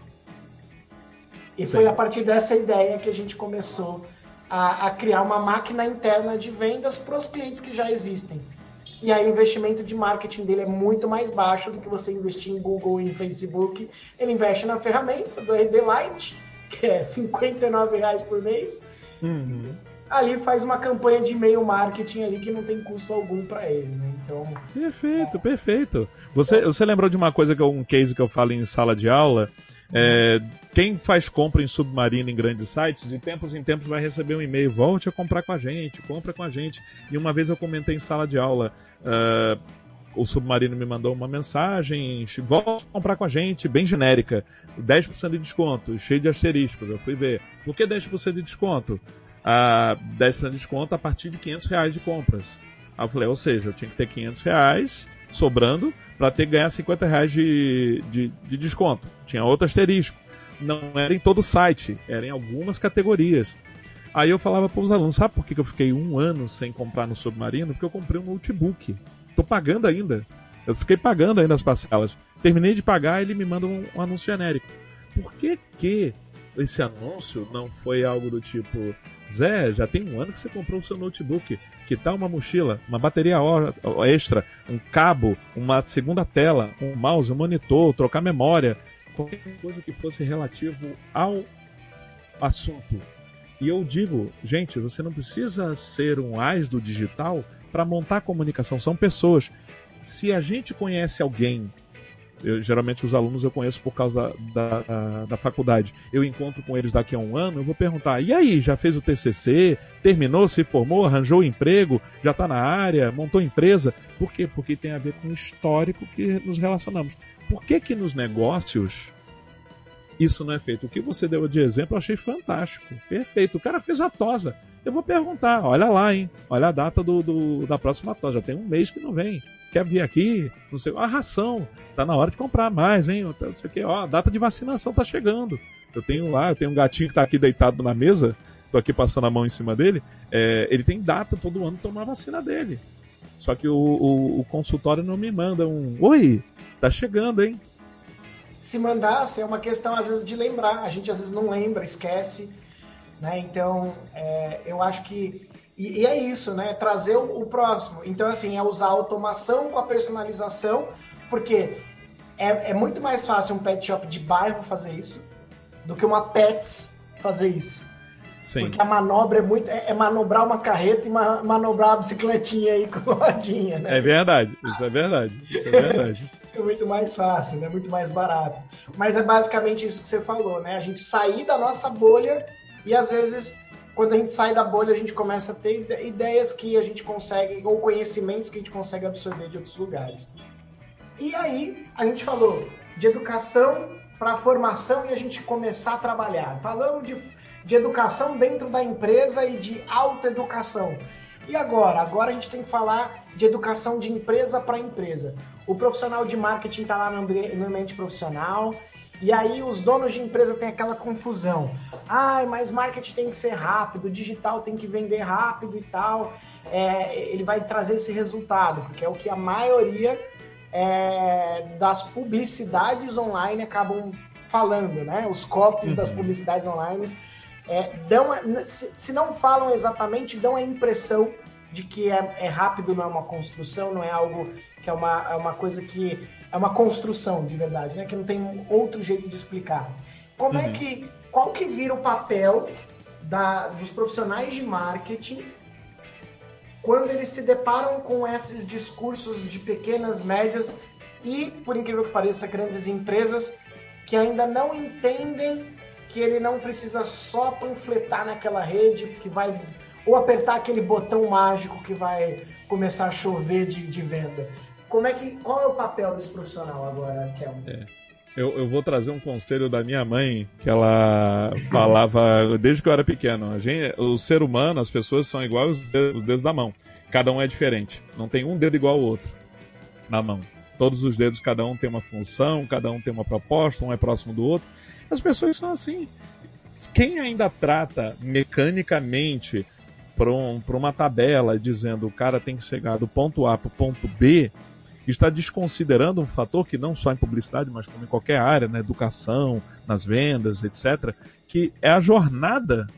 Speaker 2: E foi a partir dessa ideia que a gente começou a criar uma máquina interna de vendas para os clientes que já existem. E aí o investimento de marketing dele é muito mais baixo do que você investir em Google e em Facebook. Ele investe na ferramenta do RD Lite, que é R$59 por mês. Ali faz uma campanha de e-mail marketing ali que não tem custo algum para ele, né? Então,
Speaker 3: perfeito. Você lembrou de uma coisa, um case que eu falo em sala de aula? Quem faz compra em Submarino em grandes sites, de tempos em tempos vai receber um e-mail, volte a comprar com a gente, compra com a gente. E uma vez eu comentei em sala de aula, o Submarino me mandou uma mensagem, volte a comprar com a gente, bem genérica, 10% de desconto, cheio de asteriscos. Eu fui ver, por que 10% de desconto? 10% de desconto a partir de R$500 de compras. Aí eu falei, ou seja, eu tinha que ter R$500 sobrando para ter que ganhar R$50 de desconto. Tinha outro asterisco. Não era em todo o site, era em algumas categorias. Aí eu falava para os alunos, sabe por que eu fiquei 1 ano sem comprar no Submarino? Porque eu comprei um notebook. Tô pagando ainda. Eu fiquei pagando ainda as parcelas. Terminei de pagar, ele me manda um anúncio genérico. Por que esse anúncio não foi algo do tipo: Zé, já tem 1 ano que você comprou o seu notebook, que tal uma mochila, uma bateria extra, um cabo, uma segunda tela, um mouse, um monitor, trocar memória, qualquer coisa que fosse relativo ao assunto. E eu digo, gente, você não precisa ser um ás do digital para montar comunicação, são pessoas. Se a gente conhece alguém, geralmente os alunos eu conheço por causa da faculdade, eu encontro com eles daqui a 1 ano, eu vou perguntar, e aí, já fez o TCC, terminou, se formou, arranjou emprego, já está na área, montou empresa? Por quê? Porque tem a ver com o histórico que nos relacionamos. Por que nos negócios isso não é feito? O que você deu de exemplo eu achei fantástico, perfeito. O cara fez a tosa, eu vou perguntar, olha lá, hein, olha a data da próxima tosa, já tem 1 mês que não vem, quer vir aqui, não sei, a ração, tá na hora de comprar mais, hein, não sei o que, a data de vacinação tá chegando, eu tenho um gatinho que tá aqui deitado na mesa, tô aqui passando a mão em cima dele, ele tem data todo ano de tomar a vacina dele, só que o consultório não me manda oi, tá chegando, hein.
Speaker 2: se mandasse, é uma questão às vezes de lembrar. A gente às vezes não lembra, esquece, né? Então, eu acho que... E é isso, né? Trazer o próximo. Então, assim, é usar a automação com a personalização, porque é muito mais fácil um pet shop de bairro fazer isso do que uma Pets fazer isso.
Speaker 3: Sim.
Speaker 2: Porque a manobra é manobrar uma carreta e manobrar uma bicicletinha aí com rodinha, né?
Speaker 3: É verdade, isso é verdade. Isso é verdade.
Speaker 2: É muito mais fácil, né? Muito mais barato. Mas é basicamente isso que você falou, né? A gente sair da nossa bolha e às vezes, quando a gente sai da bolha, a gente começa a ter ideias que a gente consegue, ou conhecimentos que a gente consegue absorver de outros lugares. E aí, a gente falou de educação para formação e a gente começar a trabalhar. Falamos de educação dentro da empresa e de autoeducação. E agora? Agora a gente tem que falar de educação de empresa para empresa. O profissional de marketing está lá no ambiente profissional, e aí os donos de empresa têm aquela confusão. Mas marketing tem que ser rápido, digital tem que vender rápido e tal. Ele vai trazer esse resultado, porque é o que a maioria das publicidades online acabam falando, né? Os copies das publicidades online se não falam exatamente, dão a impressão de que é rápido, não é uma construção, não é algo que é uma coisa que é uma construção de verdade, né? Que não tem outro jeito de explicar. Qual que vira o papel dos profissionais de marketing quando eles se deparam com esses discursos de pequenas, médias e, por incrível que pareça, grandes empresas que ainda não entendem que ele não precisa só panfletar naquela rede, que vai, ou apertar aquele botão mágico que vai começar a chover de venda. Qual é o papel desse profissional agora, Thelma?
Speaker 3: Eu vou trazer um conselho da minha mãe, que ela falava desde que eu era pequeno. O ser humano, as pessoas são iguais os dedos da mão. Cada um é diferente. Não tem um dedo igual ao outro na mão. Todos os dedos, cada um tem uma função, cada um tem uma proposta, um é próximo do outro. As pessoas são assim. Quem ainda trata mecanicamente para uma tabela dizendo o cara tem que chegar do ponto A para o ponto B, está desconsiderando um fator que não só em publicidade, mas como em qualquer área, na educação, nas vendas, etc., que é a jornada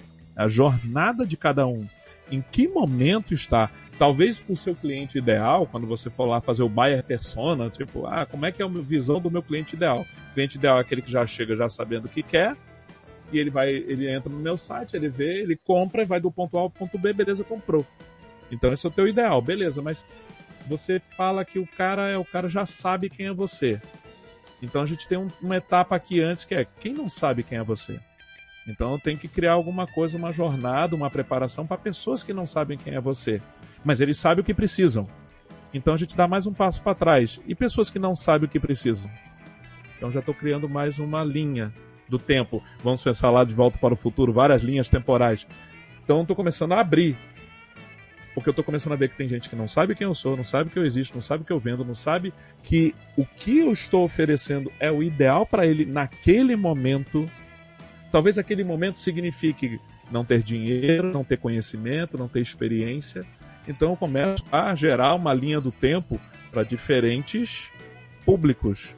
Speaker 3: de cada um. Em que momento está? Talvez para o seu cliente ideal, quando você for lá fazer o buyer persona, tipo, como é que é a visão do meu cliente ideal? O cliente ideal é aquele que já chega já sabendo o que quer, e ele entra no meu site, ele vê, ele compra, vai do ponto A ao ponto B, beleza, comprou. Então esse é o teu ideal, beleza, mas você fala que o cara já sabe quem é você. Então a gente tem uma etapa aqui antes que é quem não sabe quem é você. Então tem que criar alguma coisa, uma jornada, uma preparação para pessoas que não sabem quem é você. Mas eles sabem o que precisam. Então a gente dá mais um passo para trás. E pessoas que não sabem o que precisam? Então já estou criando mais uma linha do tempo. Vamos pensar lá de Volta para o Futuro, várias linhas temporais. Então estou começando a abrir. Porque eu estou começando a ver que tem gente que não sabe quem eu sou, não sabe que eu existo, não sabe que eu vendo, não sabe que o que eu estou oferecendo é o ideal para ele naquele momento. Talvez aquele momento signifique não ter dinheiro, não ter conhecimento, não ter experiência. Então eu começo a gerar uma linha do tempo para diferentes públicos.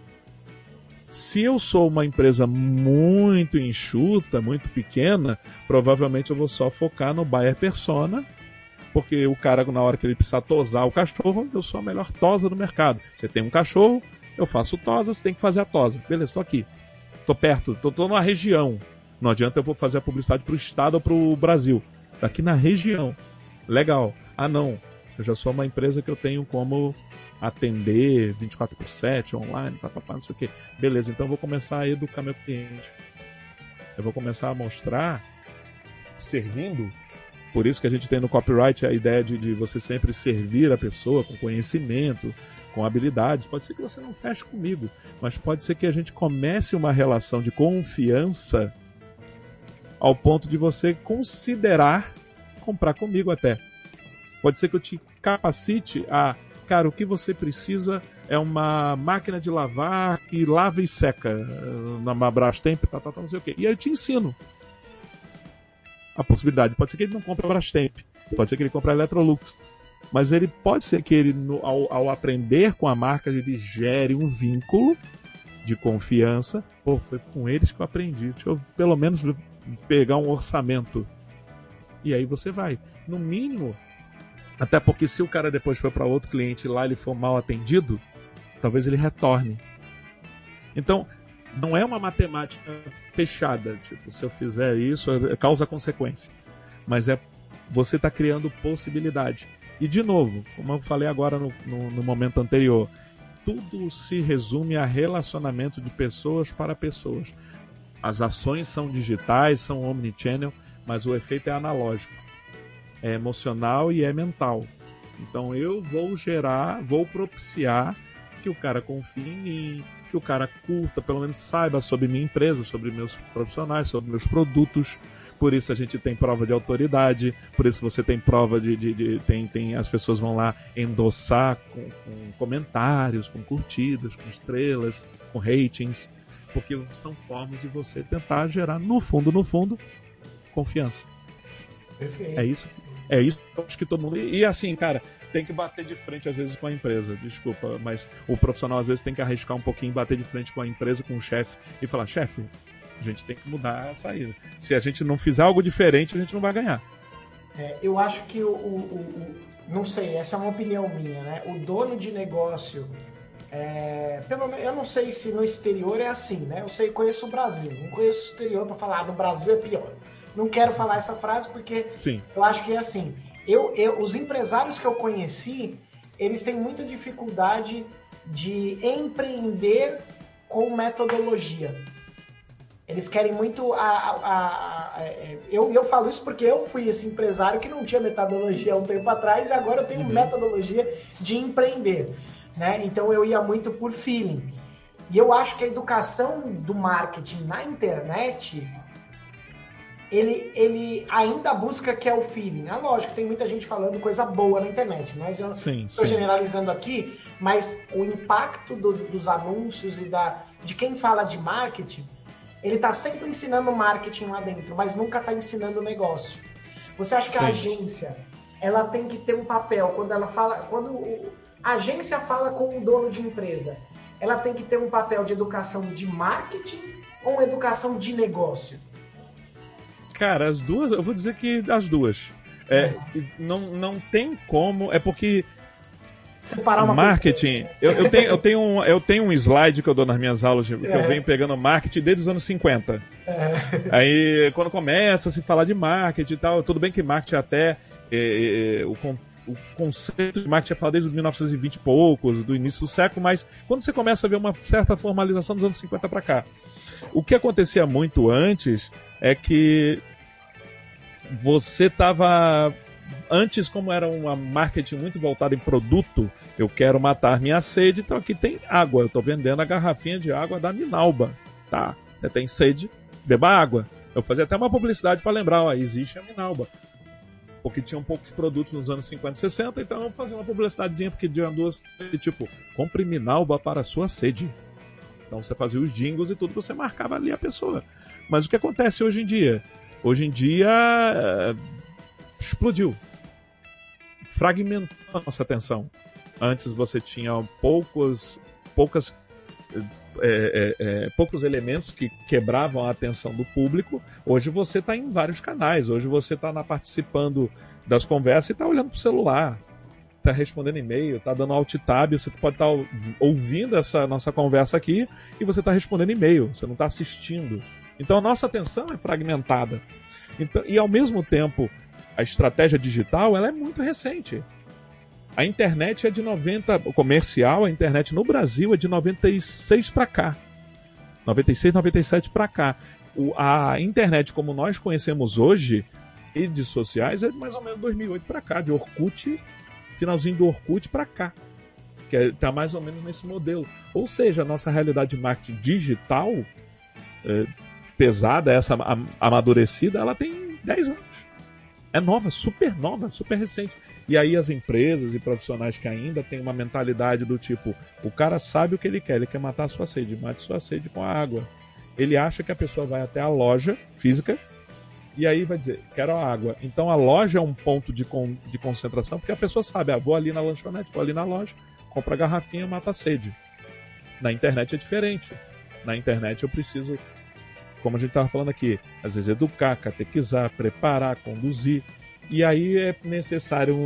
Speaker 3: Se eu sou uma empresa muito enxuta, muito pequena, provavelmente eu vou só focar no buyer persona, porque o cara, na hora que ele precisar tosar o cachorro, eu sou a melhor tosa do mercado. Você tem um cachorro, eu faço tosa, você tem que fazer a tosa. Beleza, estou aqui. Estou perto, estou numa região. Não adianta eu vou fazer a publicidade para o estado ou para o Brasil. Aqui na região. Legal. Não. Eu já sou uma empresa que eu tenho como atender 24/7, online, não sei o quê. Beleza, então eu vou começar a educar meu cliente. Eu vou começar a mostrar, servindo. Por isso que a gente tem no copyright a ideia de você sempre servir a pessoa com conhecimento, com habilidades. Pode ser que você não feche comigo, mas pode ser que a gente comece uma relação de confiança ao ponto de você considerar comprar comigo até. Pode ser que eu te capacite cara, o que você precisa é uma máquina de lavar que lava e seca na Brastemp, não sei o quê. E aí eu te ensino a possibilidade. Pode ser que ele não compre a Brastemp, pode ser que ele compre a Electrolux, mas ele pode ser que ele, ao aprender com a marca, ele gere um vínculo de confiança. Pô, foi com eles que eu aprendi. Deixa eu pelo menos pegar um orçamento. E aí você vai. No mínimo, até porque se o cara depois for para outro cliente e lá ele for mal atendido, talvez ele retorne. Então, não é uma matemática fechada. Tipo, se eu fizer isso, causa consequência. Mas você está criando possibilidade. E, de novo, como eu falei agora no momento anterior, tudo se resume a relacionamento de pessoas para pessoas. As ações são digitais, são omnichannel, mas o efeito é analógico. É emocional e é mental. Então eu vou propiciar que o cara confie em mim, que o cara curta, pelo menos saiba sobre minha empresa, sobre meus profissionais, sobre meus produtos. Por isso a gente tem prova de autoridade, por isso você tem prova as pessoas vão lá endossar com comentários, com curtidas, com estrelas, com ratings, porque são formas de você tentar gerar, no fundo, confiança.
Speaker 2: Perfeito.
Speaker 3: É isso que eu acho que todo mundo... E assim, cara, tem que bater de frente às vezes com a empresa, desculpa, mas o profissional às vezes tem que arriscar um pouquinho, bater de frente com a empresa, com o chefe, e falar, chefe, a gente tem que mudar a saída. Se a gente não fizer algo diferente, a gente não vai ganhar.
Speaker 2: Eu acho que não sei, essa é uma opinião minha, né? O dono de negócio, pelo menos, eu não sei se no exterior é assim, né? Conheço o Brasil, não conheço o exterior para falar, no Brasil é pior. Não quero falar essa frase porque
Speaker 3: Sim.
Speaker 2: Eu acho que é assim. Os empresários que eu conheci, eles têm muita dificuldade de empreender com metodologia. Eles querem muito... Eu falo isso porque eu fui esse empresário que não tinha metodologia há um tempo atrás e agora eu tenho metodologia de empreender. Né? Então eu ia muito por feeling. E eu acho que a educação do marketing na internet... Ele ainda busca que é o feeling. É lógico, tem muita gente falando coisa boa na internet, mas eu estou generalizando aqui, mas o impacto dos anúncios e de quem fala de marketing, ele está sempre ensinando marketing lá dentro, mas nunca está ensinando negócio. Você acha que a agência, ela tem que ter um papel, quando a agência fala com o dono de empresa, ela tem que ter um papel de educação de marketing ou educação de negócio?
Speaker 3: Cara, as duas, eu vou dizer que as duas. Não tem como, é porque
Speaker 2: separar uma
Speaker 3: marketing, eu tenho um slide que eu dou nas minhas aulas, que eu venho pegando marketing desde os anos 50. Aí, quando começa a se falar de marketing e tal, tudo bem que marketing até, o conceito de marketing é falado desde 1920 e poucos, do início do século, mas quando você começa a ver uma certa formalização dos anos 50 para cá, o que acontecia muito antes é que você estava... Antes, como era uma marketing muito voltada em produto, eu quero matar minha sede, então aqui tem água. Eu estou vendendo a garrafinha de água da Minalba. Tá, você tem sede, beba água. Eu fazia até uma publicidade para lembrar, existe a Minalba. Porque tinham poucos produtos nos anos 50 e 60, então eu fazia uma publicidadezinha, porque tinha duas, tipo, compre Minalba para a sua sede. Então você fazia os jingles e tudo, você marcava ali a pessoa. Mas o que acontece hoje em dia? Hoje em dia explodiu. Fragmentou a nossa atenção. Antes você tinha poucos elementos que quebravam a atenção do público. Hoje você está em vários canais. Hoje você está participando das conversas e está olhando para o celular. Está respondendo e-mail, está dando alt tab, você pode estar ouvindo essa nossa conversa aqui e você está respondendo e-mail, você não está assistindo. Então a nossa atenção é fragmentada. Então, e ao mesmo tempo, a estratégia digital ela é muito recente. A internet é de 90, o comercial, a internet no Brasil é de 96 para cá. 96, 97 para cá. A internet como nós conhecemos hoje, redes sociais, é de mais ou menos 2008 para cá, de Orkut, finalzinho do Orkut para cá, que está mais ou menos nesse modelo. Ou seja, a nossa realidade de marketing digital, pesada, essa amadurecida, ela tem 10 anos. É nova, super recente. E aí as empresas e profissionais que ainda têm uma mentalidade do tipo, o cara sabe o que ele quer matar a sua sede, mate sua sede com a água. Ele acha que a pessoa vai até a loja física, e aí vai dizer, quero a água. Então a loja é um ponto de concentração, porque a pessoa sabe, vou ali na lanchonete, vou ali na loja, compro a garrafinha, mata a sede. Na internet é diferente. na internet eu preciso, como a gente estava falando aqui, às vezes educar, catequizar, preparar, conduzir. E aí é necessário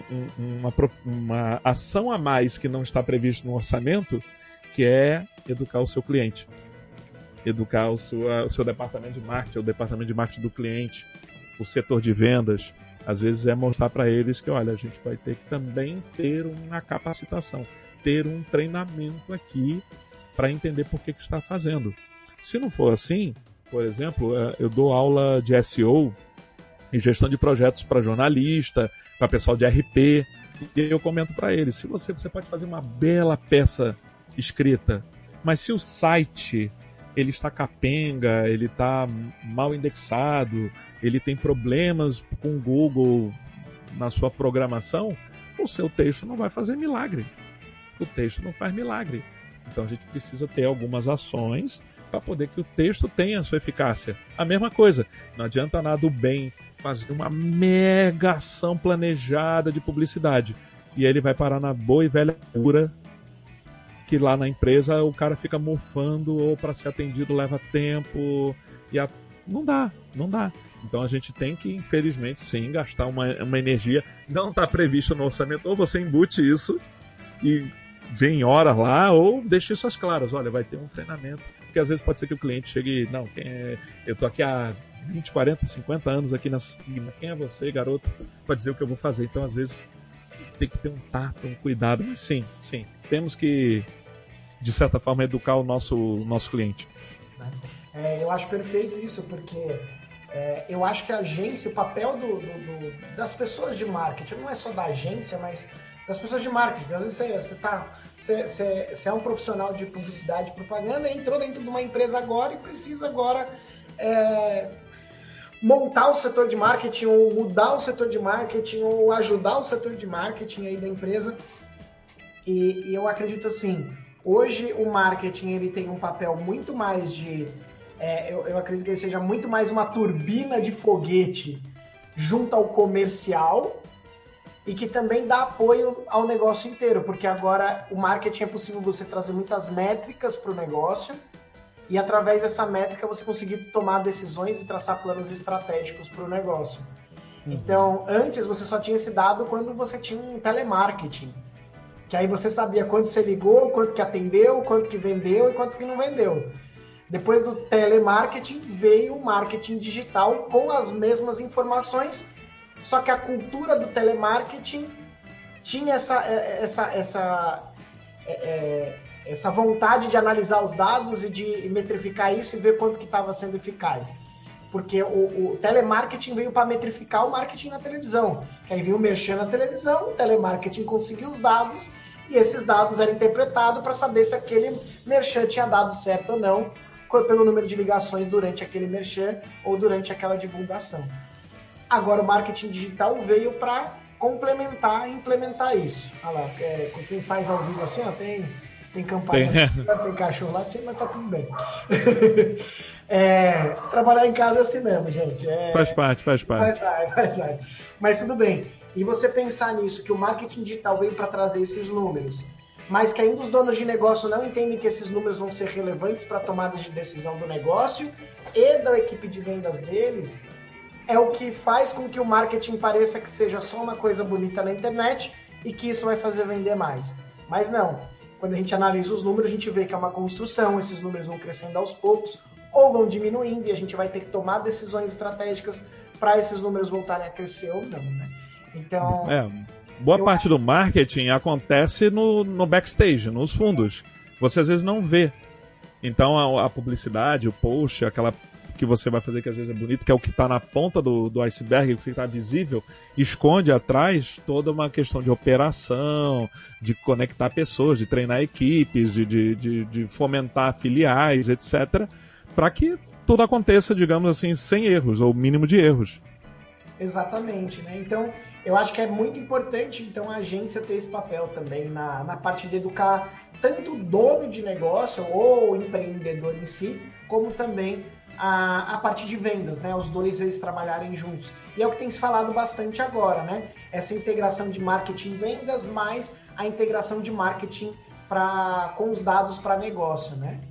Speaker 3: uma ação a mais que não está previsto no orçamento, que é educar o seu cliente. Educar o seu departamento de marketing, o departamento de marketing do cliente, o setor de vendas. Às vezes é mostrar para eles que, olha, a gente vai ter que também ter uma capacitação, ter um treinamento aqui para entender por que está fazendo. Se não for assim, por exemplo, eu dou aula de SEO e gestão de projetos para jornalista, para pessoal de RP, e eu comento para eles, se você pode fazer uma bela peça escrita, mas se o site ele está capenga, ele está mal indexado, ele tem problemas com o Google na sua programação, o seu texto não vai fazer milagre. O texto não faz milagre. Então a gente precisa ter algumas ações para poder que o texto tenha a sua eficácia. A mesma coisa, não adianta nada o bem fazer uma mega ação planejada de publicidade e ele vai parar na boa e velha pura que lá na empresa o cara fica mofando ou para ser atendido leva tempo e não dá. Então a gente tem que, infelizmente, sim, gastar uma energia. Não está previsto no orçamento, ou você embute isso e vem horas lá, ou deixe isso às claras. Olha, vai ter um treinamento. Porque às vezes pode ser que o cliente chegue, não, eu tô aqui há 20, 40, 50 anos aqui na esquina, quem é você, garoto, para dizer o que eu vou fazer? Então às vezes tem que ter um tato, um cuidado, mas sim, temos que, de certa forma, educar o nosso cliente.
Speaker 2: Eu acho perfeito isso, porque eu acho que a agência, o papel das pessoas de marketing, não é só da agência, mas das pessoas de marketing. Às vezes você é um profissional de publicidade e propaganda, entrou dentro de uma empresa agora e precisa agora montar o setor de marketing, ou mudar o setor de marketing, ou ajudar o setor de marketing aí da empresa. E eu acredito assim, hoje o marketing ele tem um papel muito mais de... eu acredito que ele seja muito mais uma turbina de foguete junto ao comercial, e que também dá apoio ao negócio inteiro, porque agora o marketing é possível você trazer muitas métricas para o negócio e através dessa métrica você conseguir tomar decisões e traçar planos estratégicos para o negócio. Então, antes você só tinha esse dado quando você tinha um telemarketing, que aí você sabia quanto você ligou, quanto que atendeu, quanto que vendeu e quanto que não vendeu. Depois do telemarketing veio o marketing digital com as mesmas informações, só que a cultura do telemarketing tinha essa vontade de analisar os dados e de metrificar isso e ver quanto que estava sendo eficaz. Porque o telemarketing veio para metrificar o marketing na televisão. Aí veio o merchan na televisão, o telemarketing conseguiu os dados e esses dados eram interpretados para saber se aquele merchan tinha dado certo ou não, pelo número de ligações durante aquele merchan ou durante aquela divulgação. Agora o marketing digital veio para complementar e implementar isso. Olha lá, quem faz ao vivo assim, ó, tem campanha, tem cachorro lá, mas tá tudo bem. Trabalhar em casa é assim mesmo, gente.
Speaker 3: Faz parte.
Speaker 2: Mas tudo bem. E você pensar nisso, que o marketing digital veio para trazer esses números, mas que ainda os donos de negócio não entendem que esses números vão ser relevantes para a tomada de decisão do negócio e da equipe de vendas deles, é o que faz com que o marketing pareça que seja só uma coisa bonita na internet e que isso vai fazer vender mais. Mas não. Quando a gente analisa os números, a gente vê que é uma construção, esses números vão crescendo aos poucos ou vão diminuindo e a gente vai ter que tomar decisões estratégicas para esses números voltarem a crescer ou não, né? Então...
Speaker 3: boa parte do marketing acontece no backstage, nos fundos. Você às vezes não vê. Então a publicidade, o post, aquela que você vai fazer que às vezes é bonito, que é o que está na ponta do iceberg, o que está visível, esconde atrás toda uma questão de operação, de conectar pessoas, de treinar equipes, de fomentar filiais, etc., para que tudo aconteça, digamos assim, sem erros, ou mínimo de erros.
Speaker 2: Exatamente, né? Então, eu acho que é muito importante então, a agência ter esse papel também na parte de educar tanto o dono de negócio ou o empreendedor em si, como também a parte de vendas, né? Os dois eles trabalharem juntos. E é o que tem se falado bastante agora, né? Essa integração de marketing e vendas, mais a integração de marketing com os dados para negócio, né?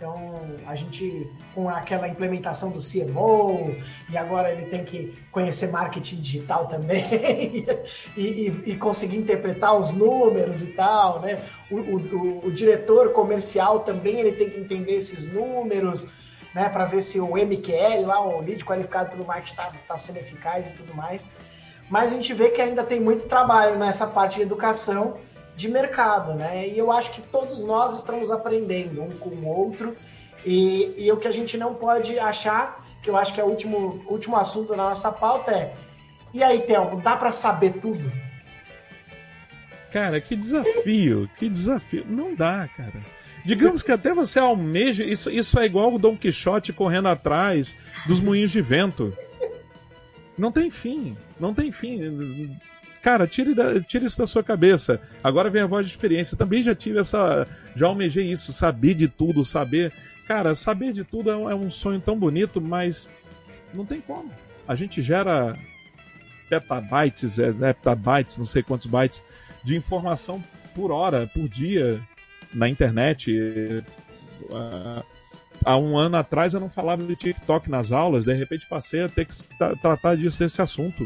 Speaker 2: Então, a gente, com aquela implementação do CMO, e agora ele tem que conhecer marketing digital também, e conseguir interpretar os números e tal, né? O diretor comercial também ele tem que entender esses números, né? Para ver se o MQL, lá, o lead qualificado pelo marketing, está sendo eficaz e tudo mais. Mas a gente vê que ainda tem muito trabalho nessa parte de educação de mercado, né? E eu acho que todos nós estamos aprendendo um com o outro, e o que a gente não pode achar, que eu acho que é o último assunto da nossa pauta é: e aí, Thelmo, dá para saber tudo?
Speaker 3: Cara, que desafio, que desafio. Não dá, cara. Digamos que até você almeja, isso é igual o Dom Quixote correndo atrás dos moinhos de vento. Não tem fim, não tem fim. Cara, tire isso da sua cabeça. Agora vem a voz de experiência. Também já almejei isso, saber de tudo, saber... Cara, saber de tudo é um sonho tão bonito, mas não tem como. A gente gera petabytes, heptabytes, não sei quantos bytes, de informação por hora, por dia, na internet. Há um ano atrás eu não falava de TikTok nas aulas, de repente passei a ter que tratar desse assunto.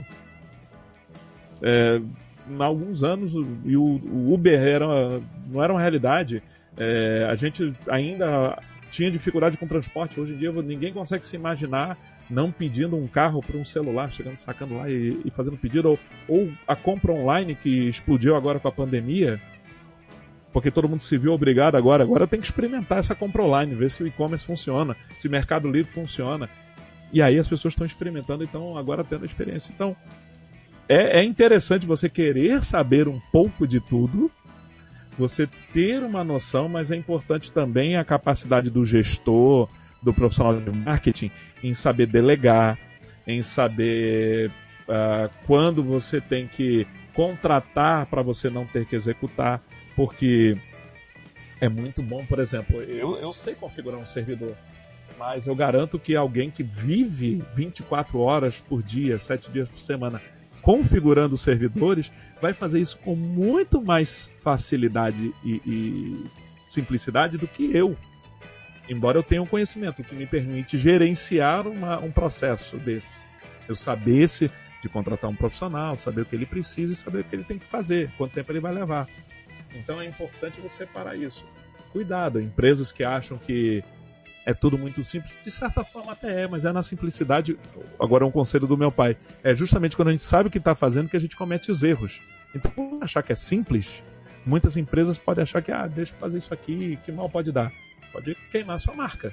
Speaker 3: Há alguns anos e o Uber não era uma realidade. A gente ainda tinha dificuldade com transporte. Hoje em dia ninguém consegue se imaginar não pedindo um carro para um celular, sacando lá e fazendo pedido, ou a compra online que explodiu agora com a pandemia, porque todo mundo se viu obrigado agora tem que experimentar essa compra online, ver se o e-commerce funciona, se o Mercado Livre funciona, e aí as pessoas estão experimentando, então agora tendo a experiência. Então é interessante você querer saber um pouco de tudo, você ter uma noção, mas é importante também a capacidade do gestor, do profissional de marketing, em saber delegar, em saber quando você tem que contratar para você não ter que executar, porque é muito bom, por exemplo, eu sei configurar um servidor, mas eu garanto que alguém que vive 24 horas por dia, 7 dias por semana, configurando servidores, vai fazer isso com muito mais facilidade e simplicidade do que eu. Embora eu tenha um conhecimento que me permite gerenciar um processo desse. Eu saber de contratar um profissional, saber o que ele precisa e saber o que ele tem que fazer, quanto tempo ele vai levar. Então é importante você separar isso. Cuidado, empresas que acham que é tudo muito simples, de certa forma até mas é na simplicidade. Agora é um conselho do meu pai, é justamente quando a gente sabe o que está fazendo que a gente comete os erros. Então, por achar que é simples, muitas empresas podem achar que, deixa eu fazer isso aqui, que mal pode dar. Pode queimar sua marca.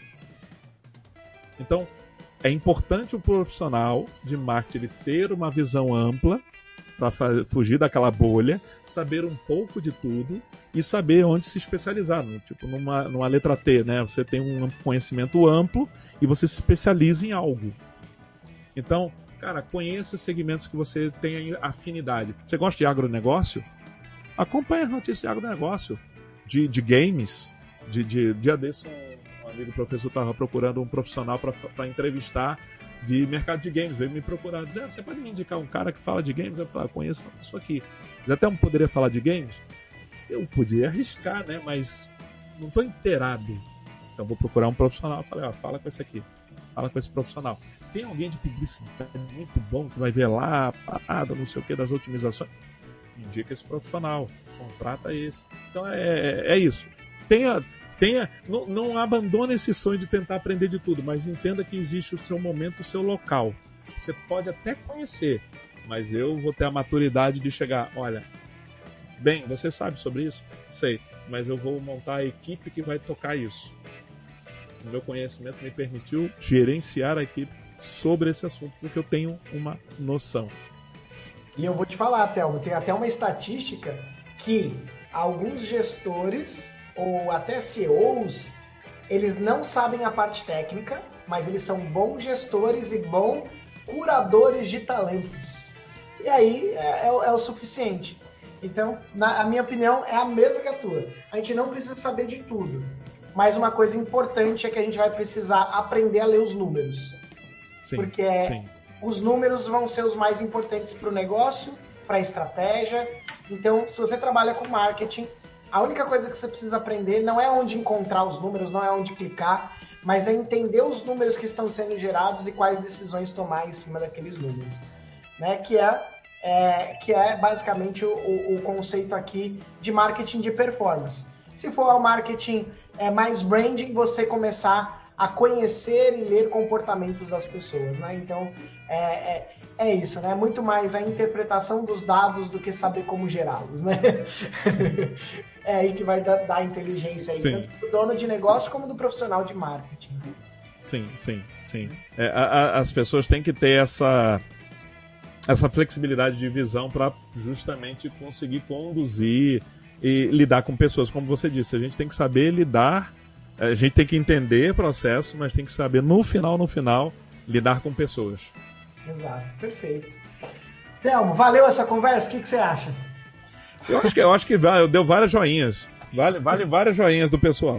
Speaker 3: Então, é importante o profissional de marketing ter uma visão ampla para fugir daquela bolha, saber um pouco de tudo e saber onde se especializar. Tipo, numa letra T, né? Você tem um conhecimento amplo e você se especializa em algo. Então, cara, conheça segmentos que você tenha afinidade. Você gosta de agronegócio? Acompanhe as notícias de agronegócio, de games. Dia desse, um amigo professor estava procurando um profissional para entrevistar de mercado de games, veio me procurar, dizer, você pode me indicar um cara que fala de games? Eu falei, conheço uma pessoa aqui. Você até poderia falar de games? Eu podia arriscar, né? Mas não estou inteirado. Então vou procurar um profissional. Eu falei, fala com esse aqui. Fala com esse profissional. Tem alguém de publicidade muito bom que vai ver lá a parada, não sei o que, das otimizações? Indica esse profissional. Contrata esse. Então é isso. Não abandone esse sonho de tentar aprender de tudo, mas entenda que existe o seu momento, o seu local. Você pode até conhecer, mas eu vou ter a maturidade de chegar, olha, bem, você sabe sobre isso? Sei, mas eu vou montar a equipe que vai tocar isso. O meu conhecimento me permitiu gerenciar a equipe sobre esse assunto, porque eu tenho uma noção.
Speaker 2: E eu vou te falar, Thelmo, tem até uma estatística que alguns gestores ou até CEOs, eles não sabem a parte técnica, mas eles são bons gestores e bons curadores de talentos. E aí é o suficiente. Então, a minha opinião é a mesma que a tua. A gente não precisa saber de tudo, mas uma coisa importante é que a gente vai precisar aprender a ler os números. Sim, porque os números vão ser os mais importantes para o negócio, para a estratégia. Então, se você trabalha com marketing, a única coisa que você precisa aprender não é onde encontrar os números, não é onde clicar, mas é entender os números que estão sendo gerados e quais decisões tomar em cima daqueles números, né? Que é basicamente o conceito aqui de marketing de performance. Se for o marketing mais branding, você começar a conhecer e ler comportamentos das pessoas, né? Então, é isso, né? Muito mais a interpretação dos dados do que saber como gerá-los, né? É aí que vai dar a inteligência aí, tanto do dono de negócio como do profissional de marketing.
Speaker 3: Sim. As pessoas têm que ter essa flexibilidade de visão para justamente conseguir conduzir e lidar com pessoas, como você disse. A gente tem que saber lidar, a gente tem que entender o processo, mas tem que saber no final, lidar com pessoas.
Speaker 2: Exato, perfeito. Thelmo, valeu essa conversa? O que você acha?
Speaker 3: Eu acho que deu várias joinhas. Vale várias joinhas do pessoal.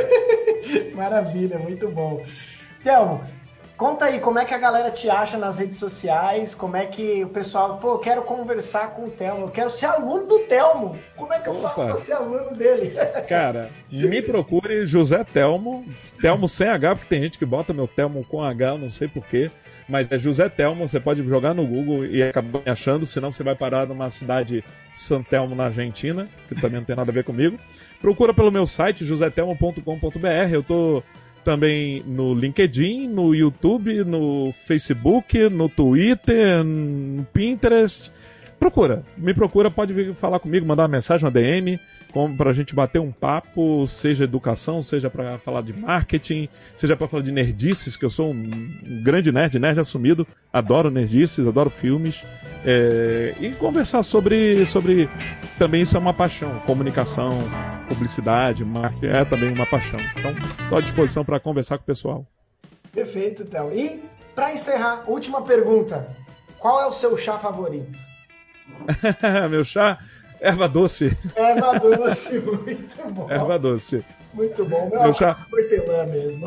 Speaker 2: Maravilha, muito bom. Thelmo, conta aí como é que a galera te acha nas redes sociais, como é que o pessoal, eu quero conversar com o Thelmo, eu quero ser aluno do Thelmo. Como é que eu faço para ser aluno dele?
Speaker 3: Cara, me procure José Thelmo sem H, porque tem gente que bota meu Thelmo com H, eu não sei porquê. Mas é José Thelmo, você pode jogar no Google e acabar me achando, senão você vai parar numa cidade San Telmo, na Argentina, que também não tem nada a ver comigo. Procura pelo meu site, josetelmo.com.br. Eu tô também no LinkedIn, no YouTube, no Facebook, no Twitter, no Pinterest. Me procura, pode vir falar comigo, mandar uma mensagem, uma DM, pra gente bater um papo, seja educação, seja pra falar de marketing, seja pra falar de nerdices, que eu sou um grande nerd assumido, adoro nerdices, adoro filmes, e conversar sobre também isso é uma paixão, comunicação, publicidade, marketing, é também uma paixão. Então, estou à disposição para conversar com o pessoal.
Speaker 2: Perfeito, Théo. E, para encerrar, última pergunta, qual é o seu chá favorito?
Speaker 3: Meu chá? Erva doce.
Speaker 2: Erva doce, muito bom.
Speaker 3: Erva doce.
Speaker 2: Muito bom. Meu chá hortelã mesmo.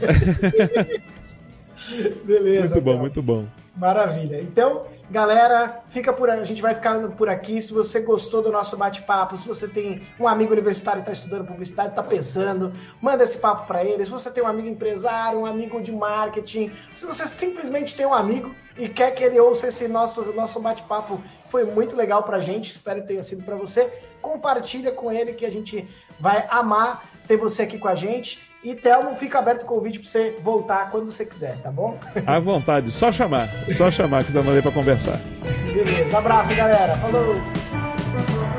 Speaker 2: Beleza.
Speaker 3: Muito bom.
Speaker 2: Maravilha. Então, galera, a gente vai ficando por aqui. Se você gostou do nosso bate-papo, se você tem um amigo universitário que está estudando publicidade, está pensando, manda esse papo para ele. Se você tem um amigo empresário, um amigo de marketing, se você simplesmente tem um amigo e quer que ele ouça esse nosso bate-papo, foi muito legal pra gente, espero que tenha sido para você. Compartilha com ele que a gente vai amar ter você aqui com a gente. E, Thelmo, fica aberto o convite para você voltar quando você quiser, tá bom?
Speaker 3: À vontade, só chamar que eu mandei para conversar.
Speaker 2: Beleza, abraço, galera. Falou!